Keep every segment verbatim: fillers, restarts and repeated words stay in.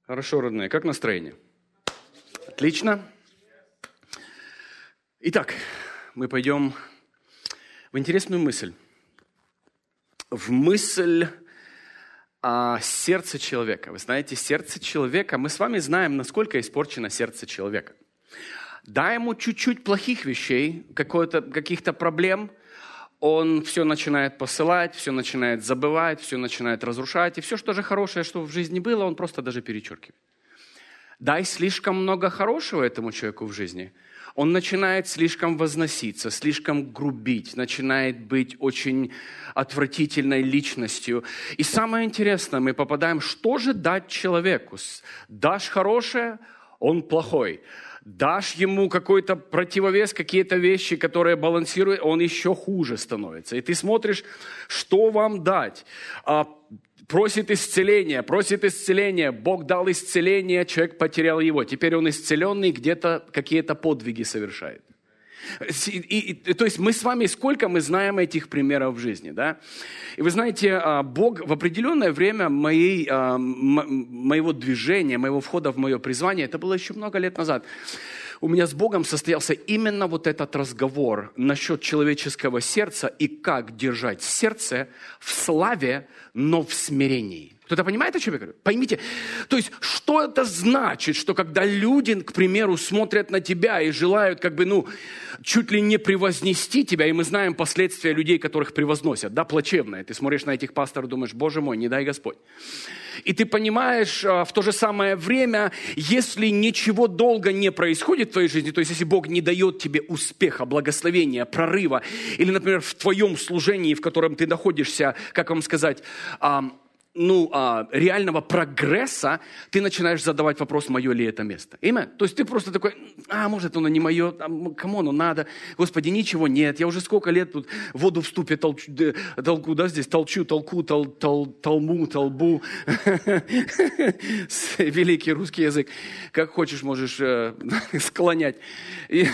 Хорошо, родные. Как настроение? Отлично. Итак, мы пойдем в интересную мысль. В мысль о сердце человека. Вы знаете, сердце человека, мы с вами знаем, насколько испорчено сердце человека. Дай ему чуть-чуть плохих вещей, каких-то проблем, он все начинает посылать, все начинает забывать, все начинает разрушать. И все, что же хорошее, что в жизни было, он просто даже перечеркивает. Дай слишком много хорошего этому человеку в жизни, он начинает слишком возноситься, слишком грубить, начинает быть очень отвратительной личностью. И самое интересное, мы попадаем, что же дать человеку? Дашь хорошее, он плохой. Дашь ему какой-то противовес, какие-то вещи, которые балансируют, он еще хуже становится. И ты смотришь, что вам дать. А, просит исцеления, просит исцеления. Бог дал исцеление, человек потерял его. Теперь он исцеленный, где-то какие-то подвиги совершает. И, и, то есть мы с вами, сколько мы знаем этих примеров в жизни, да? И вы знаете, Бог в определенное время моей, моего движения, моего входа в мое призвание, это было еще много лет назад, у меня с Богом состоялся именно вот этот разговор насчет человеческого сердца и как держать сердце в славе, но в смирении. Кто-то понимает, о чем я говорю? Поймите, то есть, что это значит, что когда люди, к примеру, смотрят на тебя и желают, как бы, ну, чуть ли не превознести тебя, и мы знаем последствия людей, которых превозносят, да, плачевное. Ты смотришь на этих пасторов, думаешь, Боже мой, не дай Господь. И ты понимаешь, в то же самое время, если ничего долго не происходит в твоей жизни, то есть, если Бог не дает тебе успеха, благословения, прорыва, или, например, в твоем служении, в котором ты находишься, как вам сказать, ну, а, реального прогресса, ты начинаешь задавать вопрос, мое ли это место. Именно. То есть ты просто такой, а, может, оно не мое, а, кому оно надо, Господи, ничего нет, я уже сколько лет тут воду в ступе толчу, толку, да, здесь толчу, толку, тол, тол, толму, толбу. Великий русский язык. Как хочешь, можешь э, склонять. И...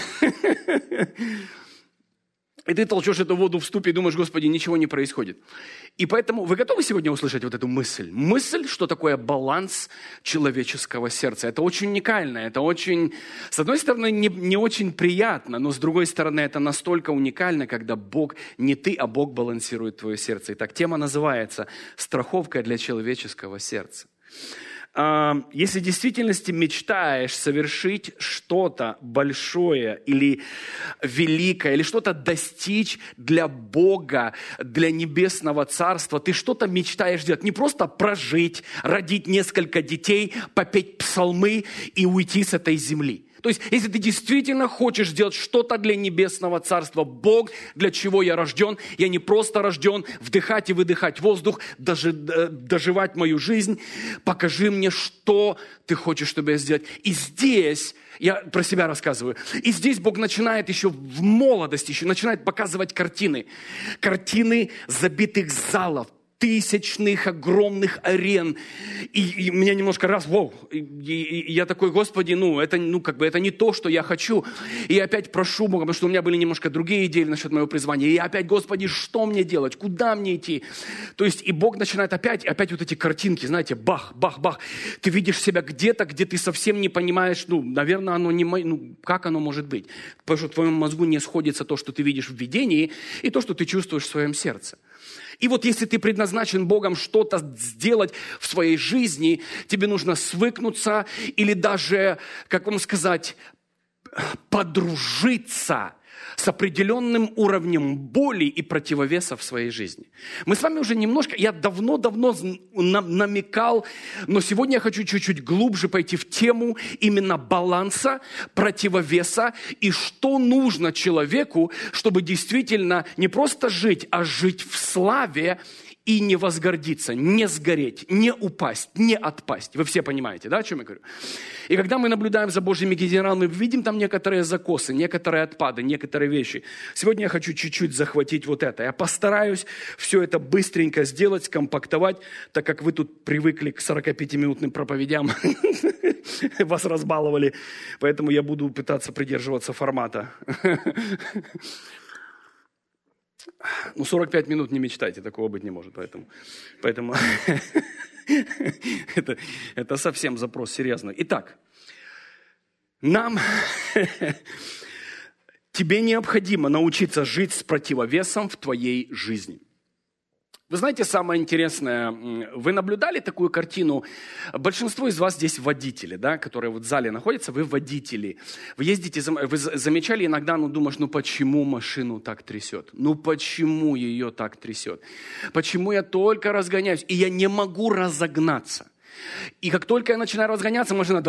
И ты толчешь эту воду в ступе и думаешь, Господи, ничего не происходит. И поэтому вы готовы сегодня услышать вот эту мысль? Мысль, что такое баланс человеческого сердца. Это очень уникально, это очень, с одной стороны, не, не очень приятно, но с другой стороны, это настолько уникально, когда Бог, не ты, а Бог балансирует твое сердце. Итак, тема называется «Страховка для человеческого сердца». Если в действительности мечтаешь совершить что-то большое или великое, или что-то достичь для Бога, для небесного царства, ты что-то мечтаешь делать, не просто прожить, родить несколько детей, попеть псалмы и уйти с этой земли. То есть, если ты действительно хочешь сделать что-то для небесного царства, Бог, для чего я рожден, я не просто рожден вдыхать и выдыхать воздух, даже, доживать мою жизнь, покажи мне, что ты хочешь, чтобы я сделал. И здесь, я про себя рассказываю, и здесь Бог начинает еще в молодости, еще начинает показывать картины. Картины забитых залов, тысячных огромных арен. И, и меня немножко раз, воу, и, и, и я такой, Господи, ну это, ну, как бы, это не то, что я хочу. И я опять прошу Бога, потому что у меня были немножко другие идеи насчет моего призвания. И я опять, Господи, что мне делать? Куда мне идти? То есть, и Бог начинает опять, опять вот эти картинки, знаете, бах, бах, бах. Ты видишь себя где-то, где ты совсем не понимаешь, ну, наверное, оно не, ну, как оно может быть? Потому что в твоем мозгу не сходится то, что ты видишь в видении, и то, что ты чувствуешь в своем сердце. И вот если ты предназначен Богом что-то сделать в своей жизни, тебе нужно свыкнуться или даже, как вам сказать, подружиться с определенным уровнем боли и противовеса в своей жизни. Мы с вами уже немножко, я давно-давно намекал, но сегодня я хочу чуть-чуть глубже пойти в тему именно баланса, противовеса и что нужно человеку, чтобы действительно не просто жить, а жить в славе и не возгордиться, не сгореть, не упасть, не отпасть. Вы все понимаете, да, о чем я говорю? И когда мы наблюдаем за Божьими генералами, мы видим там некоторые закосы, некоторые отпады, некоторые вещи. Сегодня я хочу чуть-чуть захватить вот это. Я постараюсь все это быстренько сделать, скомпактовать, так как вы тут привыкли к сорокапятиминутным проповедям. Вас разбаловали, поэтому я буду пытаться придерживаться формата. Ну, сорок пять минут не мечтайте, такого быть не может, поэтому... поэтому... это, это совсем запрос серьезный. Итак, нам, тебе необходимо научиться жить с противовесом в твоей жизни. Вы знаете, самое интересное, вы наблюдали такую картину? Большинство из вас здесь водители, да, которые вот в зале находятся, вы водители. Вы ездите, вы замечали иногда, ну думаешь, ну почему машину так трясет? Ну почему ее так трясет? Почему я только разгоняюсь, и я не могу разогнаться? И как только я начинаю разгоняться, машина...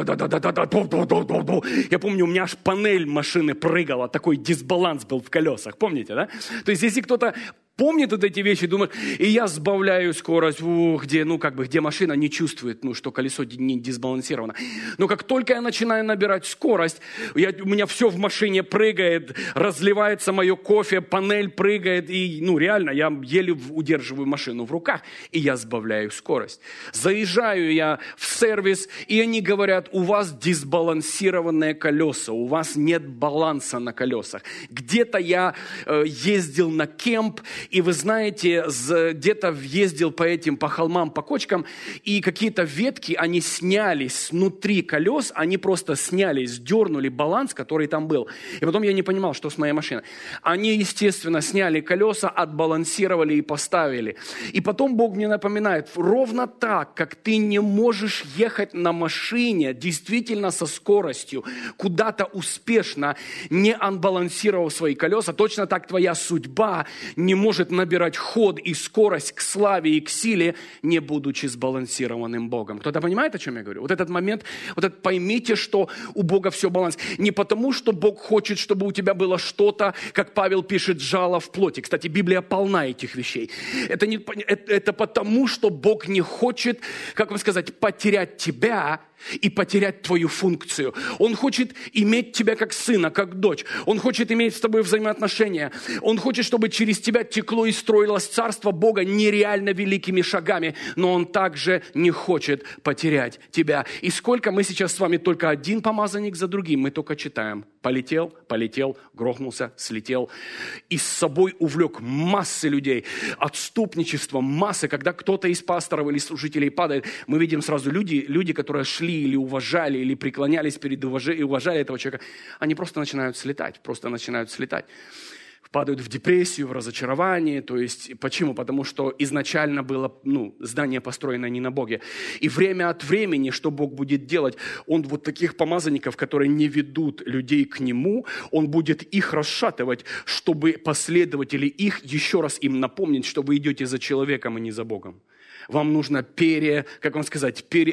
Я помню, у меня аж панель машины прыгала, такой дисбаланс был в колесах, помните, да? То есть если кто-то помнит вот эти вещи, думает, и я сбавляю скорость, ух, где, ну, как бы, где машина не чувствует, ну, что колесо не дисбалансировано. Но как только я начинаю набирать скорость, я, у меня все в машине прыгает, разливается мое кофе, панель прыгает, и, ну, реально, я еле удерживаю машину в руках, и я сбавляю скорость. Заезжаю я в сервис, и они говорят, у вас дисбалансированные колеса, у вас нет баланса на колесах. Где-то я э, ездил на кемп, и вы знаете, где-то ездил по этим, по холмам, по кочкам, и какие-то ветки, они снялись внутри колес, они просто снялись, дернули баланс, который там был. И потом я не понимал, что с моей машиной. Они, естественно, сняли колеса, отбалансировали и поставили. И потом Бог мне напоминает, ровно так, как ты не можешь ехать на машине, действительно со скоростью, куда-то успешно, не отбалансировав свои колеса, точно так твоя судьба не может набирать ход и скорость к славе и к силе, не будучи сбалансированным Богом. Кто-то понимает, о чем я говорю? Вот этот момент, вот этот поймите, что у Бога все баланс. Не потому, что Бог хочет, чтобы у тебя было что-то, как Павел пишет, жало в плоти. Кстати, Библия полна этих вещей. Это, не, это, это потому, что Бог не хочет, как вам сказать, потерять тебя и потерять твою функцию. Он хочет иметь тебя как сына, как дочь. Он хочет иметь с тобой взаимоотношения. Он хочет, чтобы через тебя текло и строилось царство Бога нереально великими шагами. Но Он также не хочет потерять тебя. И сколько мы сейчас с вами только один помазанник за другим, мы только читаем. Полетел, полетел, грохнулся, слетел. И с собой увлек массы людей. Отступничество, массы. Когда кто-то из пасторов или служителей падает, мы видим сразу люди, люди, которые шли или уважали, или преклонялись перед уважи, и уважали этого человека, они просто начинают слетать, просто начинают слетать. Падают в депрессию, в разочарование. То есть, почему? Потому что изначально было, ну, здание построено не на Боге. И время от времени, что Бог будет делать, Он вот таких помазанников, которые не ведут людей к Нему, Он будет их расшатывать, чтобы последователи их еще раз им напомнить, что вы идете за человеком, а не за Богом. Вам нужно пере, как вам сказать, пере,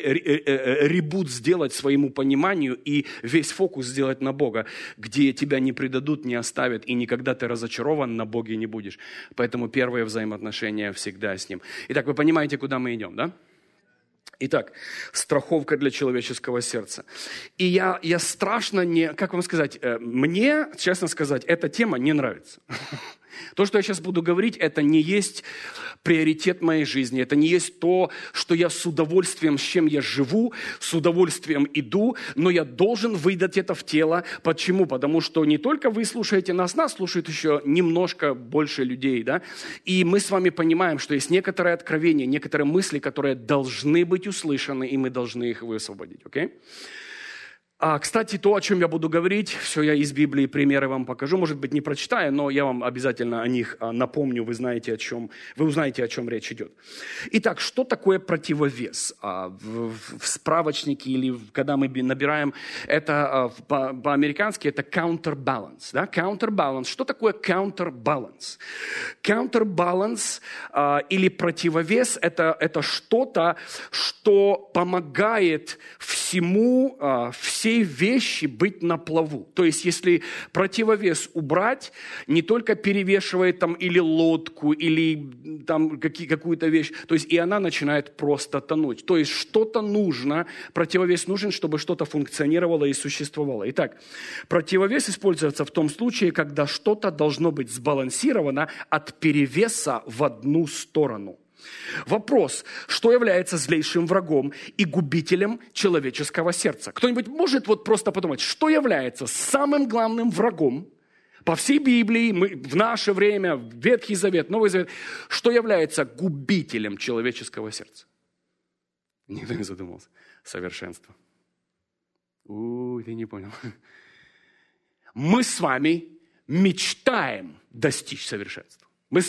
ребут сделать своему пониманию и весь фокус сделать на Бога, где тебя не предадут, не оставят, и никогда ты разочарован на Боге не будешь. Поэтому первое взаимоотношение всегда с Ним. Итак, вы понимаете, куда мы идем, да? Итак, страховка для человеческого сердца. И я, я страшно не, как вам сказать, мне, честно сказать, эта тема не нравится. То, что я сейчас буду говорить, это не есть приоритет моей жизни, это не есть то, что я с удовольствием, с чем я живу, с удовольствием иду, но я должен выдать это в тело. Почему? Потому что не только вы слушаете нас, нас слушают еще немножко больше людей, да? И мы с вами понимаем, что есть некоторые откровения, некоторые мысли, которые должны быть услышаны, и мы должны их высвободить, окей? Okay? А, кстати, то, о чем я буду говорить, все я из Библии примеры вам покажу. Может быть, не прочитаю, но я вам обязательно о них напомню. Вы знаете, о чем, вы узнаете, о чем речь идет. Итак, что такое противовес? В, в справочнике или когда мы набираем, это по, по-американски это counterbalance. Да? Counterbalance. Что такое counterbalance? Counterbalance или противовес это, это что-то, что помогает всему, всему, всей вещи быть на плаву. То есть, если противовес убрать, не только перевешивает там или лодку, или там какие, какую-то вещь, то есть и она начинает просто тонуть. То есть что-то нужно, противовес нужен, чтобы что-то функционировало и существовало. Итак, противовес используется в том случае, когда что-то должно быть сбалансировано от перевеса в одну сторону. Вопрос, что является злейшим врагом и губителем человеческого сердца? Кто-нибудь может вот просто подумать, что является самым главным врагом по всей Библии, мы, в наше время, в Ветхий Завет, Новый Завет, что является губителем человеческого сердца? Никто не задумался. Совершенство. У, ты не понял. Мы с вами мечтаем достичь совершенства. Мы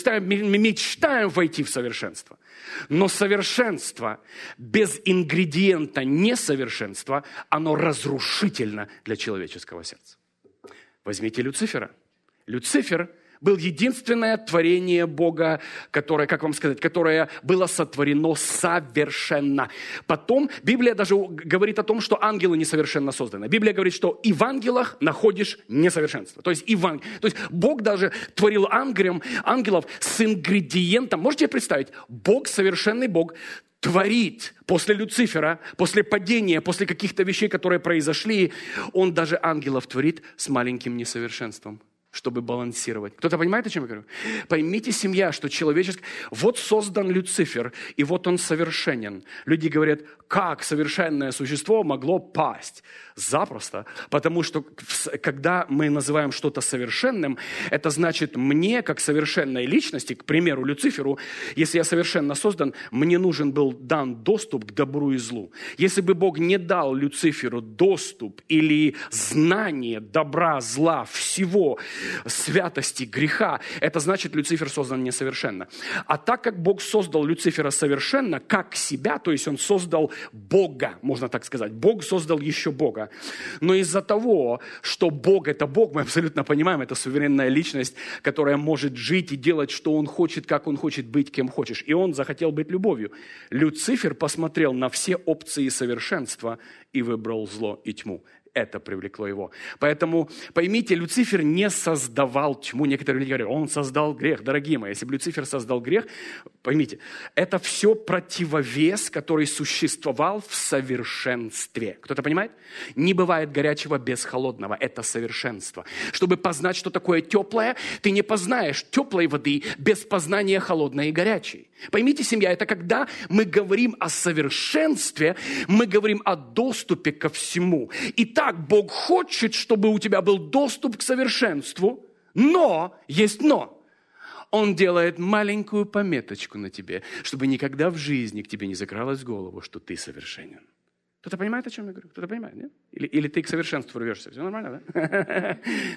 мечтаем войти в совершенство. Но совершенство без ингредиента несовершенства, оно разрушительно для человеческого сердца. Возьмите Люцифера. Люцифер был единственное творение Бога, которое, как вам сказать, которое было сотворено совершенно. Потом Библия даже говорит о том, что ангелы несовершенно созданы. Библия говорит, что и в ангелах находишь несовершенство. То есть, и в ан... То есть Бог даже творил ангелам, ангелов с ингредиентом. Можете представить? Бог, совершенный Бог, творит после Люцифера, после падения, после каких-то вещей, которые произошли, Он даже ангелов творит с маленьким несовершенством, чтобы балансировать. Кто-то понимает, о чем я говорю? Поймите, семья, что человеческое... Вот создан Люцифер, и вот он совершенен. Люди говорят, как совершенное существо могло пасть? Запросто. Потому что, когда мы называем что-то совершенным, это значит, мне, как совершенной личности, к примеру, Люциферу, если я совершенно создан, мне нужен был дан доступ к добру и злу. Если бы Бог не дал Люциферу доступ или знание добра, зла, всего, святости, греха, это значит, Люцифер создан несовершенно. А так как Бог создал Люцифера совершенно, как себя, то есть Он создал Бога, можно так сказать. Бог создал еще Бога. Но из-за того, что Бог – это Бог, мы абсолютно понимаем, это суверенная личность, которая может жить и делать, что Он хочет, как Он хочет быть, кем хочешь. И Он захотел быть любовью. Люцифер посмотрел на все опции совершенства и выбрал зло и тьму. Это привлекло его. Поэтому поймите, Люцифер не создавал тьму. Некоторые люди говорят, он создал грех. Дорогие мои, если бы Люцифер создал грех, поймите, это все противовес, который существовал в совершенстве. Кто-то понимает? Не бывает горячего без холодного. Это совершенство. Чтобы познать, что такое теплое, ты не познаешь теплой воды без познания холодной и горячей. Поймите, семья, это когда мы говорим о совершенстве, мы говорим о доступе ко всему. Итак, Бог хочет, чтобы у тебя был доступ к совершенству, но, есть но, Он делает маленькую пометочку на тебе, чтобы никогда в жизни к тебе не закралась в голову, что ты совершенен. Кто-то понимает, о чем я говорю? Кто-то понимает, нет? Или, или ты к совершенству рвешься? Все нормально, да?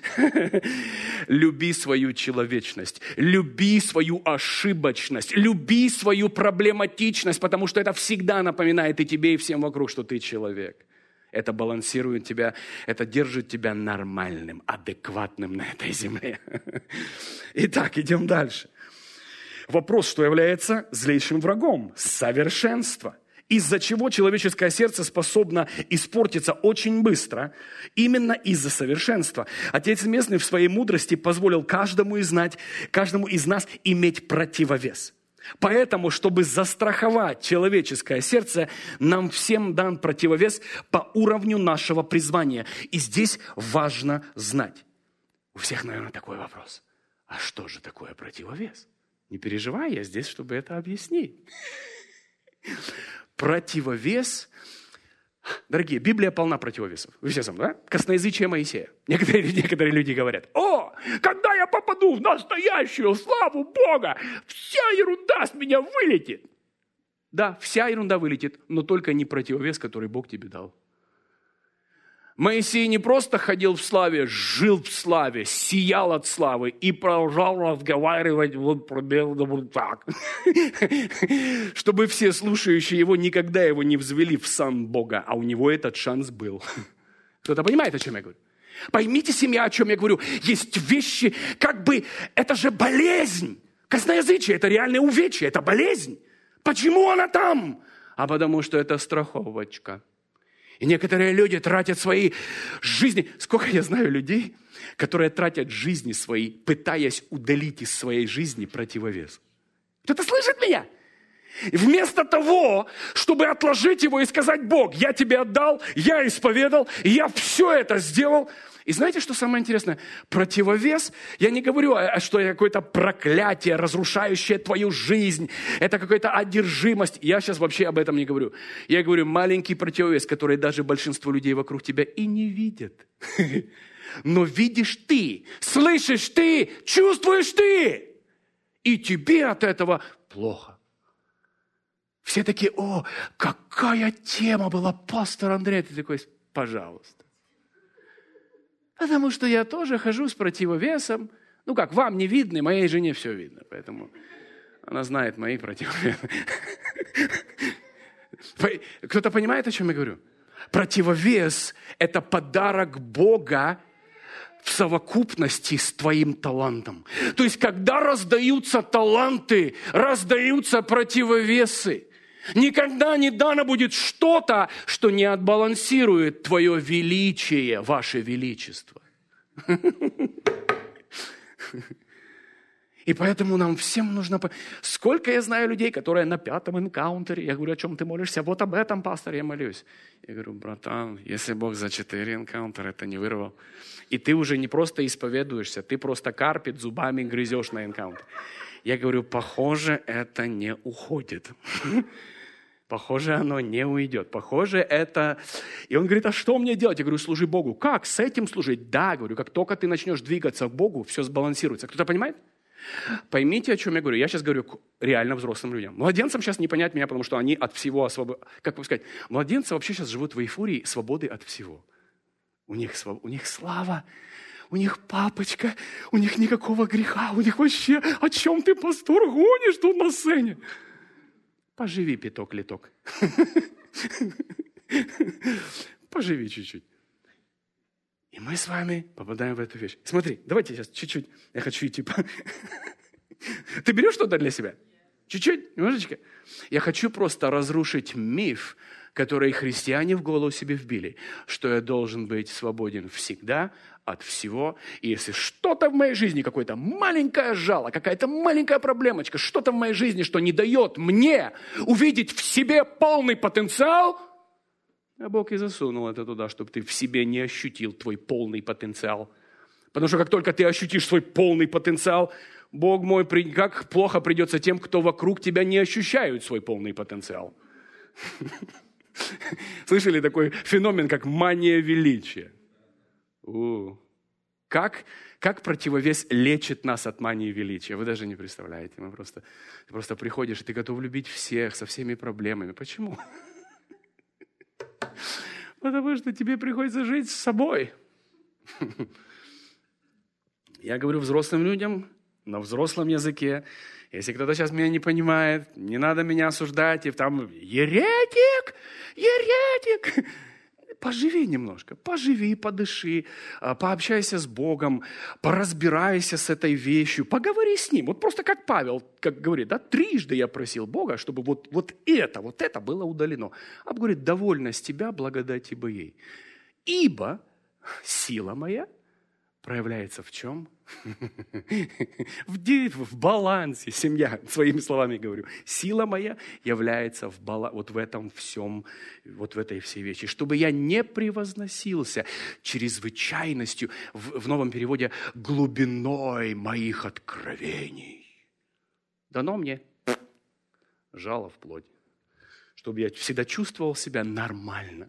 Люби свою человечность, люби свою ошибочность, люби свою проблематичность, потому что это всегда напоминает и тебе, и всем вокруг, что ты человек. Это балансирует тебя, это держит тебя нормальным, адекватным на этой земле. Итак, идем дальше. Вопрос, что является злейшим врагом? Совершенство. Из-за чего человеческое сердце способно испортиться очень быстро? Именно из-за совершенства. Отец Небесный в своей мудрости позволил каждому из, знать, каждому из нас иметь противовес. Поэтому, чтобы застраховать человеческое сердце, нам всем дан противовес по уровню нашего призвания. И здесь важно знать. У всех, наверное, такой вопрос. А что же такое противовес? Не переживай, я здесь, чтобы это объяснить. Противовес. Дорогие, Библия полна противовесов. Вы все со мной, да? Косноязычие Моисея. Некоторые, некоторые люди говорят, о, когда я попаду в настоящую славу Бога, вся ерунда с меня вылетит. Да, вся ерунда вылетит, но только не противовес, который Бог тебе дал. Моисей не просто ходил в славе, жил в славе, сиял от славы и продолжал разговаривать вот примерно так, чтобы все слушающие его никогда его не взвели в сан Бога, а у него этот шанс был. Кто-то понимает, о чем я говорю? Поймите, семья, о чем я говорю. Есть вещи, как бы, это же болезнь. Косноязычие – это реальное увечье, это болезнь. Почему она там? А потому что это страховочка. И некоторые люди тратят свои жизни. Сколько я знаю людей, которые тратят жизни свои, пытаясь удалить из своей жизни противовес. Кто-то слышит меня? И вместо того, чтобы отложить его и сказать, Бог, я тебе отдал, я исповедал, я все это сделал. И знаете, что самое интересное? Противовес, я не говорю, что это какое-то проклятие, разрушающее твою жизнь, это какая-то одержимость. Я сейчас вообще об этом не говорю. Я говорю, маленький противовес, который даже большинство людей вокруг тебя и не видят. Но видишь ты, слышишь ты, чувствуешь ты. И тебе от этого плохо. Все такие: о, какая тема была, пастор Андрей. Ты такой: пожалуйста. Потому что я тоже хожу с противовесом. Ну как, вам не видно, моей жене все видно. Поэтому она знает мои противовесы. Кто-то понимает, о чем я говорю? Противовес – это подарок Бога в совокупности с твоим талантом. То есть, когда раздаются таланты, раздаются противовесы. Никогда не дано будет что-то, что не отбалансирует твое величие, ваше величество. И поэтому нам всем нужно... Сколько я знаю людей, которые на пятом энкаунтере, я говорю: о чем ты молишься? Вот об этом, пастор, я молюсь. Я говорю: братан, если Бог за четыре энкаунтера это не вырвал, и ты уже не просто исповедуешься, ты просто карпит зубами грызешь на энкаунтер. Я говорю: похоже, это не уходит. Похоже, оно не уйдет. Похоже, это... И он говорит: а что мне делать? Я говорю: служи Богу. Как? С этим служить? Да, говорю, как только ты начнешь двигаться к Богу, все сбалансируется. Кто-то понимает? Поймите, о чем я говорю. Я сейчас говорю к реально взрослым людям. Младенцам сейчас не понять меня, потому что они от всего освобождены. Как бы сказать? Младенцы вообще сейчас живут в эйфории свободы от всего. У них, своб... у них слава, у них папочка, у них никакого греха, у них вообще... О чем ты, пастор, гонишь тут на сцене? Поживи пяток-литок. Поживи чуть-чуть. И мы с вами попадаем в эту вещь. Смотри, давайте сейчас чуть-чуть. Я хочу типа... Ты берешь что-то для себя? Чуть-чуть, немножечко. Я хочу просто разрушить миф, который христиане в голову себе вбили, что я должен быть свободен всегда от всего. И если что-то в моей жизни, какое-то маленькое жало, какая-то маленькая проблемочка, что-то в моей жизни, что не дает мне увидеть в себе полный потенциал, а Бог и засунул это туда, чтобы ты в себе не ощутил твой полный потенциал. Потому что как только ты ощутишь свой полный потенциал, Бог мой, как плохо придется тем, кто вокруг тебя не ощущают свой полный потенциал. Слышали такой феномен, как мания величия? У, как, как противовес лечит нас от мании величия? Вы даже не представляете. Мы просто, ты просто приходишь, и ты готов любить всех со всеми проблемами. Почему? Потому что тебе приходится жить с собой. Я говорю взрослым людям на взрослом языке. Если кто-то сейчас меня не понимает, не надо меня осуждать. И там еретик, еретик. Поживи немножко, поживи, подыши, пообщайся с Богом, поразбирайся с этой вещью, поговори с Ним. Вот просто как Павел, как говорит, да, трижды я просил Бога, чтобы вот, вот это, вот это было удалено. А говорит: довольно с тебя благодать ибо ей. Ибо сила моя проявляется в чем? В, в балансе. Семья, своими словами говорю. Сила моя является в бала, вот в этом всем, вот в этой всей вещи. Чтобы я не превозносился чрезвычайностью, в, в новом переводе, глубиной моих откровений. Дано мне жало в плоть. Чтобы я всегда чувствовал себя нормально.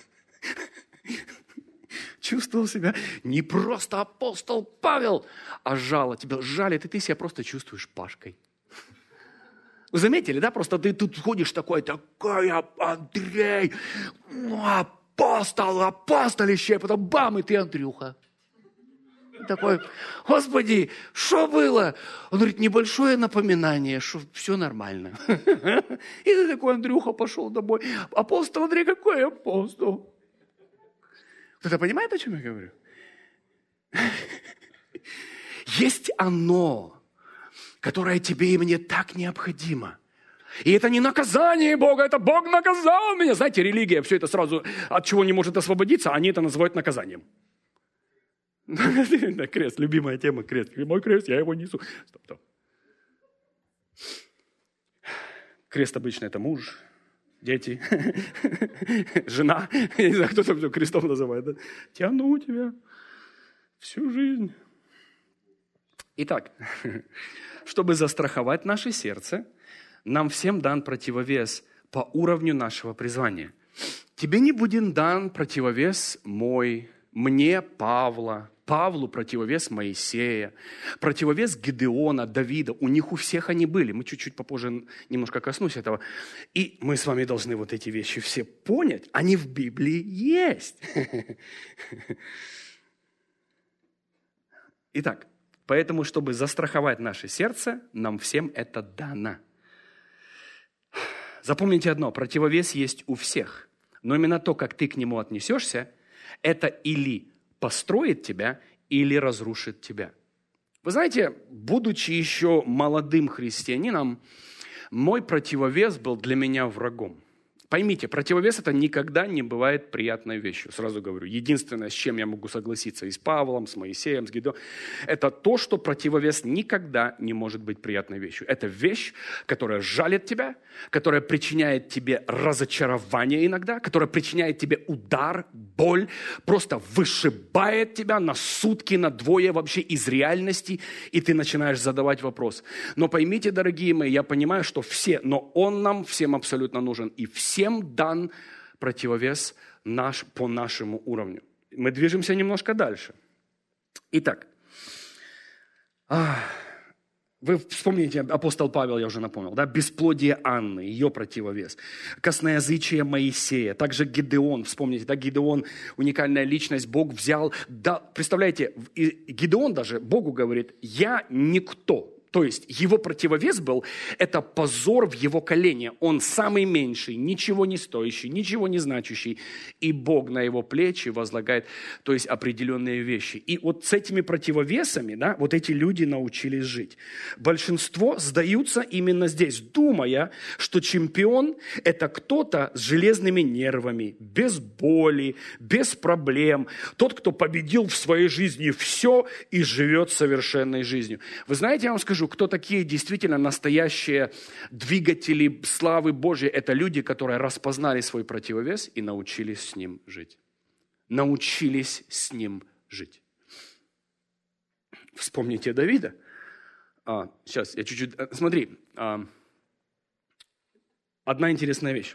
Чувствовал себя не просто апостол Павел, а жало. Тебя жалит, и ты себя просто чувствуешь Пашкой. Вы заметили, да? Просто ты тут ходишь такой, такой Андрей, апостол, апостолище, потом бам, и ты Андрюха. Такой: Господи, что было? Он говорит: небольшое напоминание, что все нормально. И ты такой: Андрюха пошел домой. Апостол Андрей, какой апостол? Кто-то понимает, о чем я говорю? Есть оно, которое тебе и мне так необходимо. И это не наказание Бога, это Бог наказал меня. Знаете, религия все это сразу от чего не может освободиться, они это называют наказанием. Крест, любимая тема, крест. Мой крест, я его несу. Стоп, стоп. Крест обычно это муж, дети, жена. Я не знаю, кто там крестом называет. Да? Тяну тебя всю жизнь. Итак, чтобы застраховать наше сердце, нам всем дан противовес по уровню нашего призвания. Тебе не будет дан противовес мой, мне, Павла, Павлу противовес Моисея, противовес Гедеона, Давида. У них у всех они были. Мы чуть-чуть попозже немножко коснусь этого. И мы с вами должны вот эти вещи все понять. Они в Библии есть. Итак, поэтому, чтобы застраховать наше сердце, нам всем это дано. Запомните одно, противовес есть у всех. Но именно то, как ты к нему отнесешься, это или построит тебя, или разрушит тебя. Вы знаете, будучи еще молодым христианином, мой противовес был для меня врагом. Поймите, противовес это никогда не бывает приятной вещью. Сразу говорю, единственное, с чем я могу согласиться и с Павлом, с Моисеем, с Гедеоном, это то, что противовес никогда не может быть приятной вещью. Это вещь, которая жалит тебя, которая причиняет тебе разочарование иногда, которая причиняет тебе удар, боль, просто вышибает тебя на сутки, на двое вообще из реальности, и ты начинаешь задавать вопрос. Но поймите, дорогие мои, я понимаю, что все, но он нам всем абсолютно нужен, и все Всем дан противовес наш по нашему уровню. Мы движемся немножко дальше. Итак, вы вспомните, апостол Павел, я уже напомнил, да, бесплодие Анны, ее противовес, косноязычие Моисея, также Гедеон, вспомните, да, Гедеон, уникальная личность, Бог взял, да, представляете, Гедеон даже Богу говорит, я никто. То есть его противовес был, это позор в его колене. Он самый меньший, ничего не стоящий, ничего не значащий. И Бог на его плечи возлагает, то есть определенные вещи. И вот с этими противовесами, да, вот эти люди научились жить. Большинство сдаются именно здесь, думая, что чемпион – это кто-то с железными нервами, без боли, без проблем. Тот, кто победил в своей жизни все и живет совершенной жизнью. Вы знаете, я вам скажу, кто такие действительно настоящие двигатели славы Божьей? Это люди, которые распознали свой противовес и научились с ним жить. Научились с ним жить. Вспомните Давида. А, сейчас, я чуть-чуть... Смотри, а, одна интересная вещь.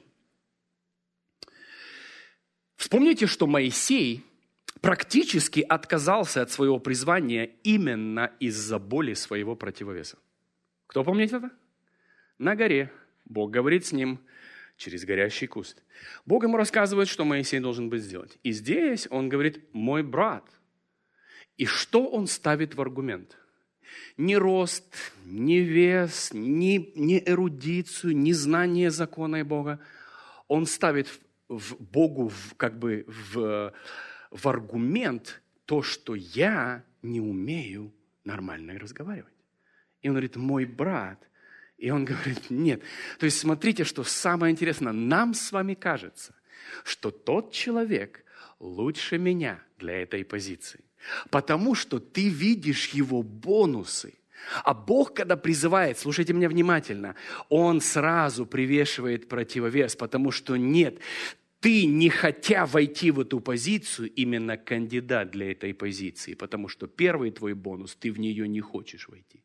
Вспомните, что Моисей практически отказался от своего призвания именно из-за боли своего противовеса. Кто помнит это? На горе Бог говорит с ним через горящий куст. Бог ему рассказывает, что Моисей должен быть сделать. И здесь он говорит, мой брат. И что он ставит в аргумент? Ни рост, ни вес, ни, ни эрудицию, ни знание закона и Бога. Он ставит в Богу в, как бы в... в аргумент то, что я не умею нормально разговаривать. И он говорит, мой брат. И он говорит, нет. То есть смотрите, что самое интересное. Нам с вами кажется, что тот человек лучше меня для этой позиции. Потому что ты видишь его бонусы. А Бог, когда призывает, слушайте меня внимательно, Он сразу привешивает противовес, потому что нет, ты, не хотя войти в эту позицию, именно кандидат для этой позиции, потому что первый твой бонус, ты в нее не хочешь войти.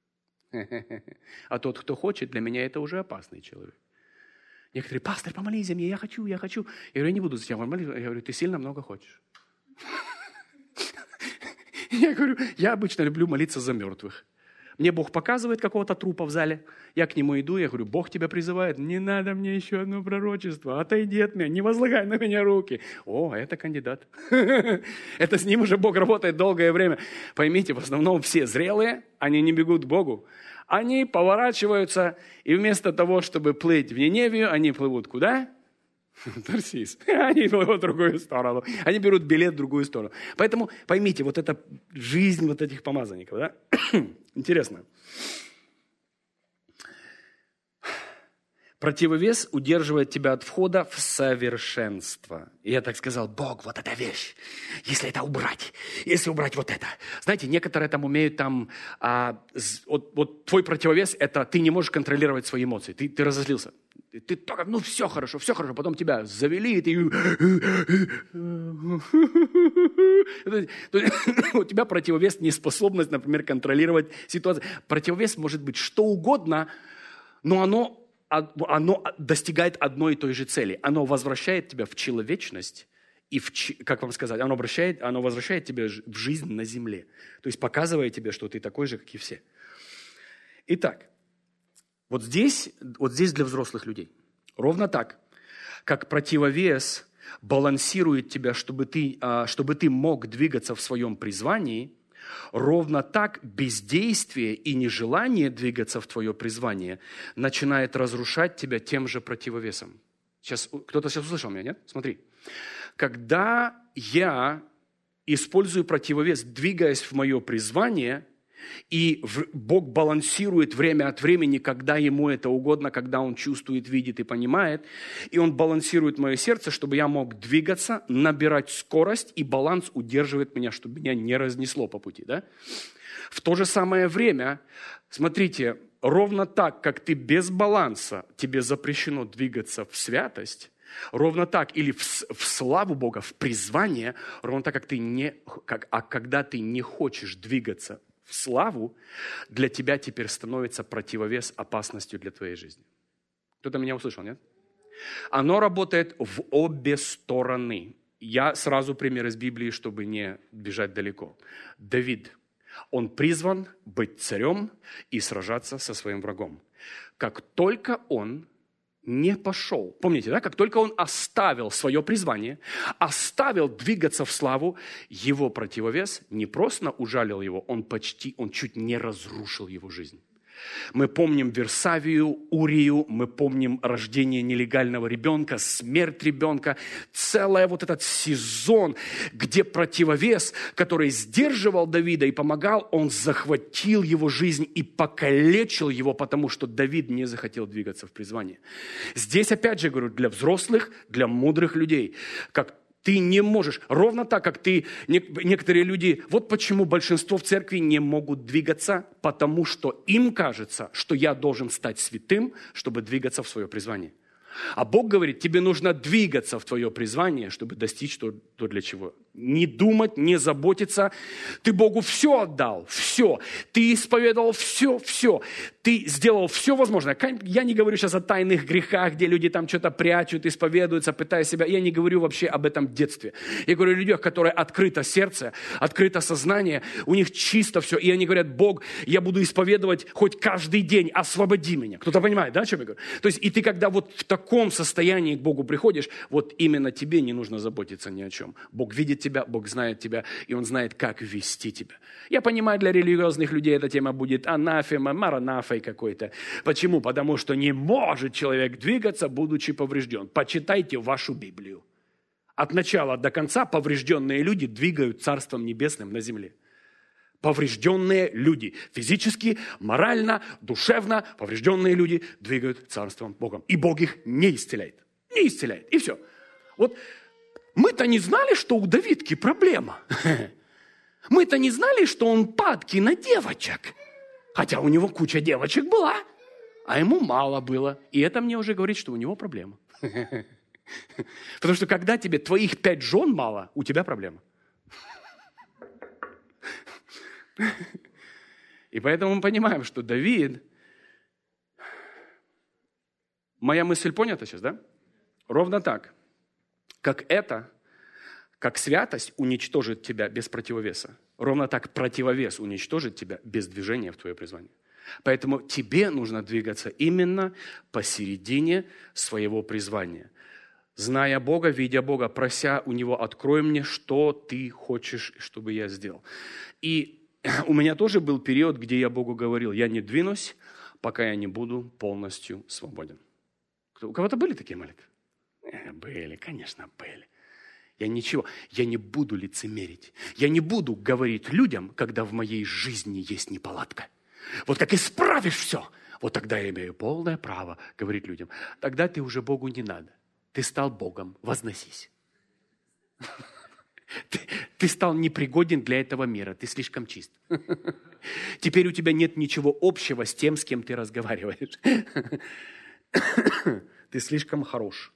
А тот, кто хочет, для меня это уже опасный человек. Некоторые, пастор, помолись за меня, я хочу, я хочу. Я говорю, я не буду за тебя молиться. Я говорю, ты сильно много хочешь. Я говорю, я обычно люблю молиться за мертвых. Мне Бог показывает какого-то трупа в зале. Я к нему иду, я говорю, Бог тебя призывает. Не надо мне еще одно пророчество. Отойди от меня, не возлагай на меня руки. О, это кандидат. Это с ним уже Бог работает долгое время. Поймите, в основном все зрелые, они не бегут к Богу. Они поворачиваются, и вместо того, чтобы плыть в Ниневию, они плывут куда? Тарсис. Они плывут в другую сторону. Они берут билет в другую сторону. Поэтому поймите, вот эта жизнь вот этих помазанников, да? Интересно. Противовес удерживает тебя от входа в совершенство. И я так сказал, Бог, вот эта вещь, если это убрать, если убрать вот это. Знаете, некоторые там умеют там, а, вот, вот твой противовес, это ты не можешь контролировать свои эмоции, ты, ты разозлился. Ты, ты только, ну все хорошо, все хорошо, потом тебя завели, и ты... У тебя противовес неспособность, например, контролировать ситуацию. Противовес может быть что угодно, но оно... оно достигает одной и той же цели. Оно возвращает тебя в человечность и, в, как вам сказать, оно, обращает, оно возвращает тебя в жизнь на земле. То есть показывая тебе, что ты такой же, как и все. Итак, вот здесь, вот здесь для взрослых людей. Ровно так, как противовес балансирует тебя, чтобы ты, чтобы ты мог двигаться в своем призвании, ровно так бездействие и нежелание двигаться в твое призвание начинает разрушать тебя тем же противовесом. Сейчас, кто-то сейчас услышал меня, нет? Смотри. Когда я использую противовес, двигаясь в мое призвание, и Бог балансирует время от времени, когда Ему это угодно, когда Он чувствует, видит и понимает, и Он балансирует мое сердце, чтобы я мог двигаться, набирать скорость, и баланс удерживает меня, чтобы меня не разнесло по пути. Да? В то же самое время, смотрите, ровно так, как ты без баланса, тебе запрещено двигаться в святость, ровно так, или в, в славу Бога, в призвание, ровно так, как ты не, как, а когда ты не хочешь двигаться в славу, для тебя теперь становится противовес опасностью для твоей жизни. Кто-то меня услышал, нет? Оно работает в обе стороны. Я сразу пример из Библии, чтобы не бежать далеко. Давид, он призван быть царем и сражаться со своим врагом. Как только он не пошел. Помните, да? Как только он оставил свое призвание, оставил двигаться в славу, его противовес не просто ужалил его, он почти, он чуть не разрушил его жизнь. Мы помним Версавию, Урию, мы помним рождение нелегального ребенка, смерть ребенка, целый вот этот сезон, где противовес, который сдерживал Давида и помогал, он захватил его жизнь и покалечил его, потому что Давид не захотел двигаться в призвание. Здесь, опять же, говорю, для взрослых, для мудрых людей, как ты не можешь, ровно так, как ты, некоторые люди, вот почему большинство в церкви не могут двигаться, потому что им кажется, что я должен стать святым, чтобы двигаться в свое призвание. А Бог говорит, тебе нужно двигаться в твое призвание, чтобы достичь то, то для чего. Не думать, не заботиться. Ты Богу все отдал, все. Ты исповедовал все, все. Ты сделал все возможное. Я не говорю сейчас о тайных грехах, где люди там что-то прячут, исповедуются, пытая себя. Я не говорю вообще об этом детстве. Я говорю о людях, которые открыто сердце, открыто сознание, у них чисто все. И они говорят, Бог, я буду исповедовать хоть каждый день, освободи меня. Кто-то понимает, да, о чем я говорю? То есть, и ты когда вот в таком состоянии к Богу приходишь, вот именно тебе не нужно заботиться ни о чем. Бог видит тебя, Бог знает тебя, и Он знает, как вести тебя. Я понимаю, для религиозных людей эта тема будет анафема, маранафой какой-то. Почему? Потому что не может человек двигаться, будучи поврежден. Почитайте вашу Библию. От начала до конца поврежденные люди двигают Царством Небесным на земле. Поврежденные люди. Физически, морально, душевно поврежденные люди двигают Царством Богом. И Бог их не исцеляет. Не исцеляет. И все. Вот мы-то не знали, что у Давидки проблема. Мы-то не знали, что он падкий на девочек. Хотя у него куча девочек была, а ему мало было. И это мне уже говорит, что у него проблема. Потому что когда тебе твоих пять жен мало, у тебя проблема. И поэтому мы понимаем, что Давид... Моя мысль понята сейчас, да? Ровно так, как это, как святость уничтожит тебя без противовеса. Ровно так противовес уничтожит тебя без движения в твое призвание. Поэтому тебе нужно двигаться именно посередине своего призвания. Зная Бога, видя Бога, прося у Него, открой мне, что ты хочешь, чтобы я сделал. И у меня тоже был период, где я Богу говорил, я не двинусь, пока я не буду полностью свободен. У кого-то были такие молитвы? Были, конечно, были. Я ничего, я не буду лицемерить. Я не буду говорить людям, когда в моей жизни есть неполадка. Вот как исправишь все, вот тогда я имею полное право говорить людям. Тогда ты уже Богу не надо. Ты стал Богом, возносись. Ты, ты стал непригоден для этого мира, ты слишком чист. Теперь у тебя нет ничего общего с тем, с кем ты разговариваешь. Ты слишком хорош.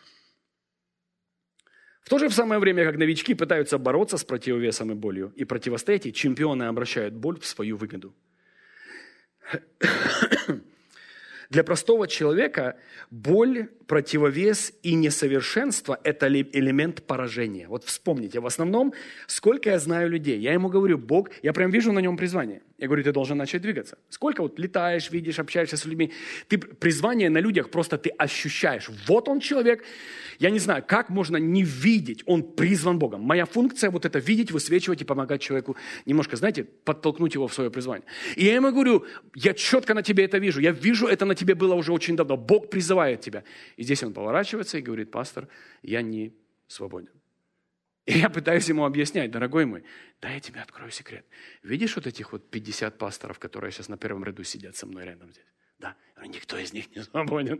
В то же самое время, как новички пытаются бороться с противовесом и болью и противостоять, и чемпионы обращают боль в свою выгоду. Для простого человека боль, противовес и несовершенство – это элемент поражения. Вот вспомните, в основном, сколько я знаю людей. Я ему говорю, Бог, я прям вижу на нем призвание. Я говорю, ты должен начать двигаться. Сколько вот летаешь, видишь, общаешься с людьми. Ты призвание на людях просто ты ощущаешь. Вот он человек. Я не знаю, как можно не видеть. Он призван Богом. Моя функция вот это видеть, высвечивать и помогать человеку немножко, знаете, подтолкнуть его в свое призвание. И я ему говорю, я четко на тебе это вижу. Я вижу, это на тебе было уже очень давно. Бог призывает тебя. И здесь он поворачивается и говорит, пастор, я не свободен. И я пытаюсь ему объяснять, дорогой мой, да я тебе открою секрет. Видишь вот этих вот пятьдесят пасторов, которые сейчас на первом ряду сидят со мной рядом здесь? Да, никто из них не свободен.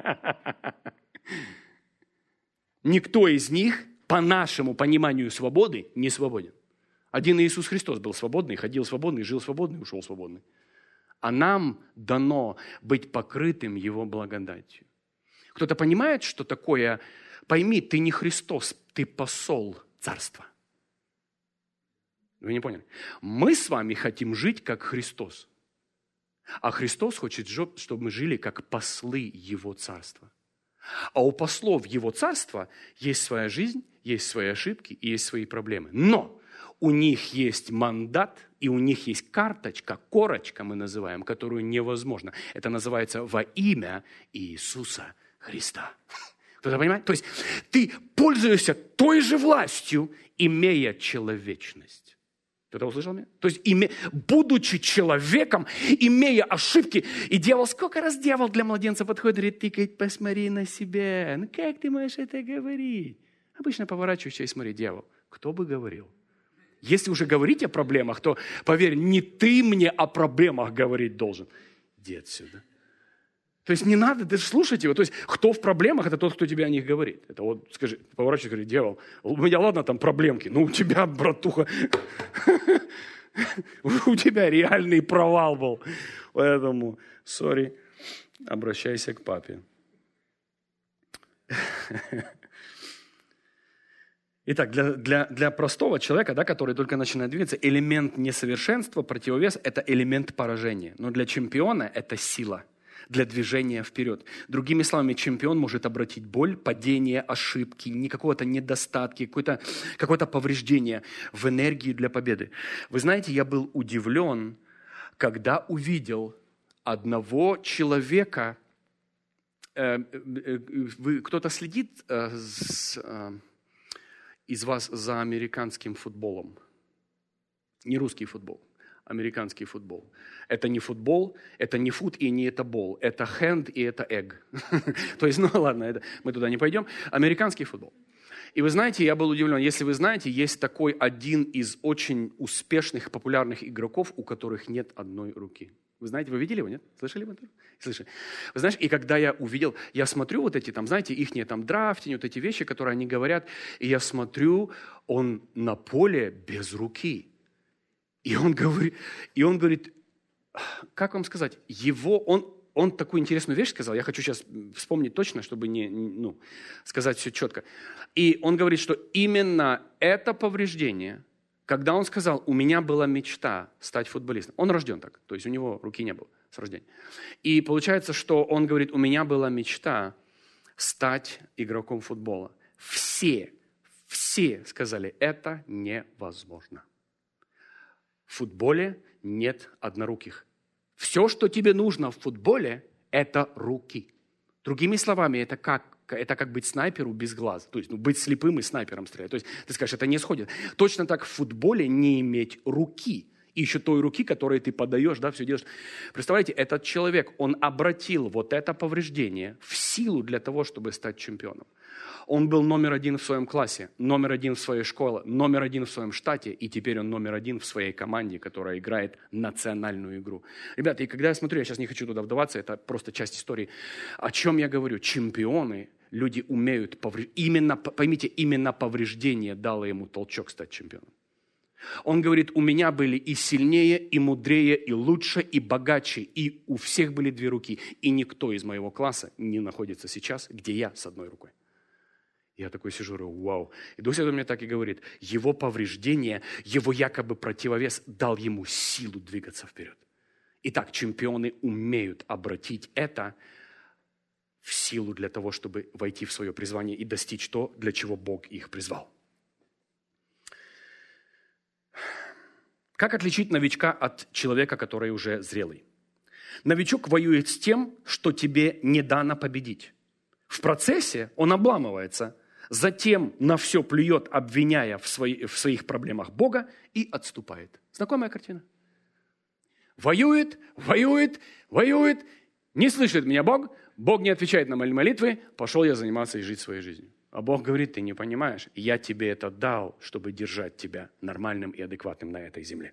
Никто из них, по нашему пониманию свободы, не свободен. Один Иисус Христос был свободный, ходил свободный, жил свободный, ушел свободный. А нам дано быть покрытым Его благодатью. Кто-то понимает, что такое? Пойми, ты не Христос, ты посол царства. Вы не поняли? Мы с вами хотим жить, как Христос. А Христос хочет, чтобы мы жили, как послы Его царства. А у послов Его царства есть своя жизнь, есть свои ошибки и есть свои проблемы. Но у них есть мандат, и у них есть карточка, корочка мы называем, которую невозможно. Это называется во имя Иисуса Христа. Кто-то понимает? То есть ты пользуешься той же властью, имея человечность. Кто-то услышал меня? То есть, име... будучи человеком, имея ошибки, и дьявол, сколько раз дьявол для младенца подходит и говорит, ты, говорит, посмотри на себя. Ну как ты можешь это говорить? Обычно поворачиваешься и смотри, дьявол, кто бы говорил? Если уже говорить о проблемах, то, поверь, не ты мне о проблемах говорить должен. Иди отсюда. То есть не надо даже слушать его. То есть кто в проблемах, это тот, кто тебе о них говорит. Это вот, скажи, поворачивайся, говорит, дьявол, у меня, ладно, там проблемки, но у тебя, братуха, у тебя реальный провал был. Поэтому, сори, обращайся к папе. Итак, для, для, для простого человека, да, который только начинает двигаться, элемент несовершенства, противовес – это элемент поражения. Но для чемпиона это сила для движения вперед. Другими словами, чемпион может обратить боль, падение, ошибки, не какого-то недостатки, какое-то, какое-то повреждение в энергию для победы. Вы знаете, я был удивлен, когда увидел одного человека. Э, э, вы, кто-то следит э, с, э, из вас за американским футболом? Не русский футбол. Американский футбол. Это не футбол, это не фут и не это бол. Это hand и это egg. То есть, ну ладно, это, мы туда не пойдем. Американский футбол. И вы знаете, я был удивлен. Если вы знаете, есть такой один из очень успешных, популярных игроков, у которых нет одной руки. Вы знаете, вы видели его, нет? Слышали об этом? Слышали? Вы знаете, и когда я увидел, я смотрю вот эти, там, знаете, ихние там драфтинг, вот эти вещи, которые они говорят, и я смотрю, он на поле без руки. И он говорит, и он говорит, как вам сказать, его, он, он такую интересную вещь сказал, я хочу сейчас вспомнить точно, чтобы не, ну, сказать все четко. И он говорит, что именно это повреждение, когда он сказал, у меня была мечта стать футболистом, он рожден так, то есть у него руки не было с рождения. И получается, что он говорит, у меня была мечта стать игроком футбола. Все, все сказали, это невозможно. В футболе нет одноруких. Все, что тебе нужно в футболе, это руки. Другими словами, это как, это как быть снайперу без глаз. То есть ну, быть слепым и снайпером стрелять. То есть ты скажешь, это не сходит. Точно так в футболе не иметь руки. И еще той руки, которой ты подаешь, да, все делаешь. Представляете, этот человек, он обратил вот это повреждение в силу для того, чтобы стать чемпионом. Он был номер один в своем классе, номер один в своей школе, номер один в своем штате, и теперь он номер один в своей команде, которая играет национальную игру. Ребята, и когда я смотрю, я сейчас не хочу туда вдаваться, это просто часть истории. О чем я говорю? Чемпионы, люди умеют, повреж... именно, поймите, именно повреждение дало ему толчок стать чемпионом. Он говорит, у меня были и сильнее, и мудрее, и лучше, и богаче, и у всех были две руки, и никто из моего класса не находится сейчас, где я с одной рукой. Я такой сижу, говорю, вау. И Дух Святой мне так и говорит, его повреждение, его якобы противовес дал ему силу двигаться вперед. Итак, чемпионы умеют обратить это в силу для того, чтобы войти в свое призвание и достичь то, для чего Бог их призвал. Как отличить новичка от человека, который уже зрелый? Новичок воюет с тем, что тебе не дано победить. В процессе он обламывается, затем на все плюет, обвиняя в, свои, в своих проблемах Бога, и отступает. Знакомая картина? Воюет, воюет, воюет, не слышит меня Бог, Бог не отвечает на мои молитвы, пошел я заниматься и жить своей жизнью. А Бог говорит, ты не понимаешь, я тебе это дал, чтобы держать тебя нормальным и адекватным на этой земле.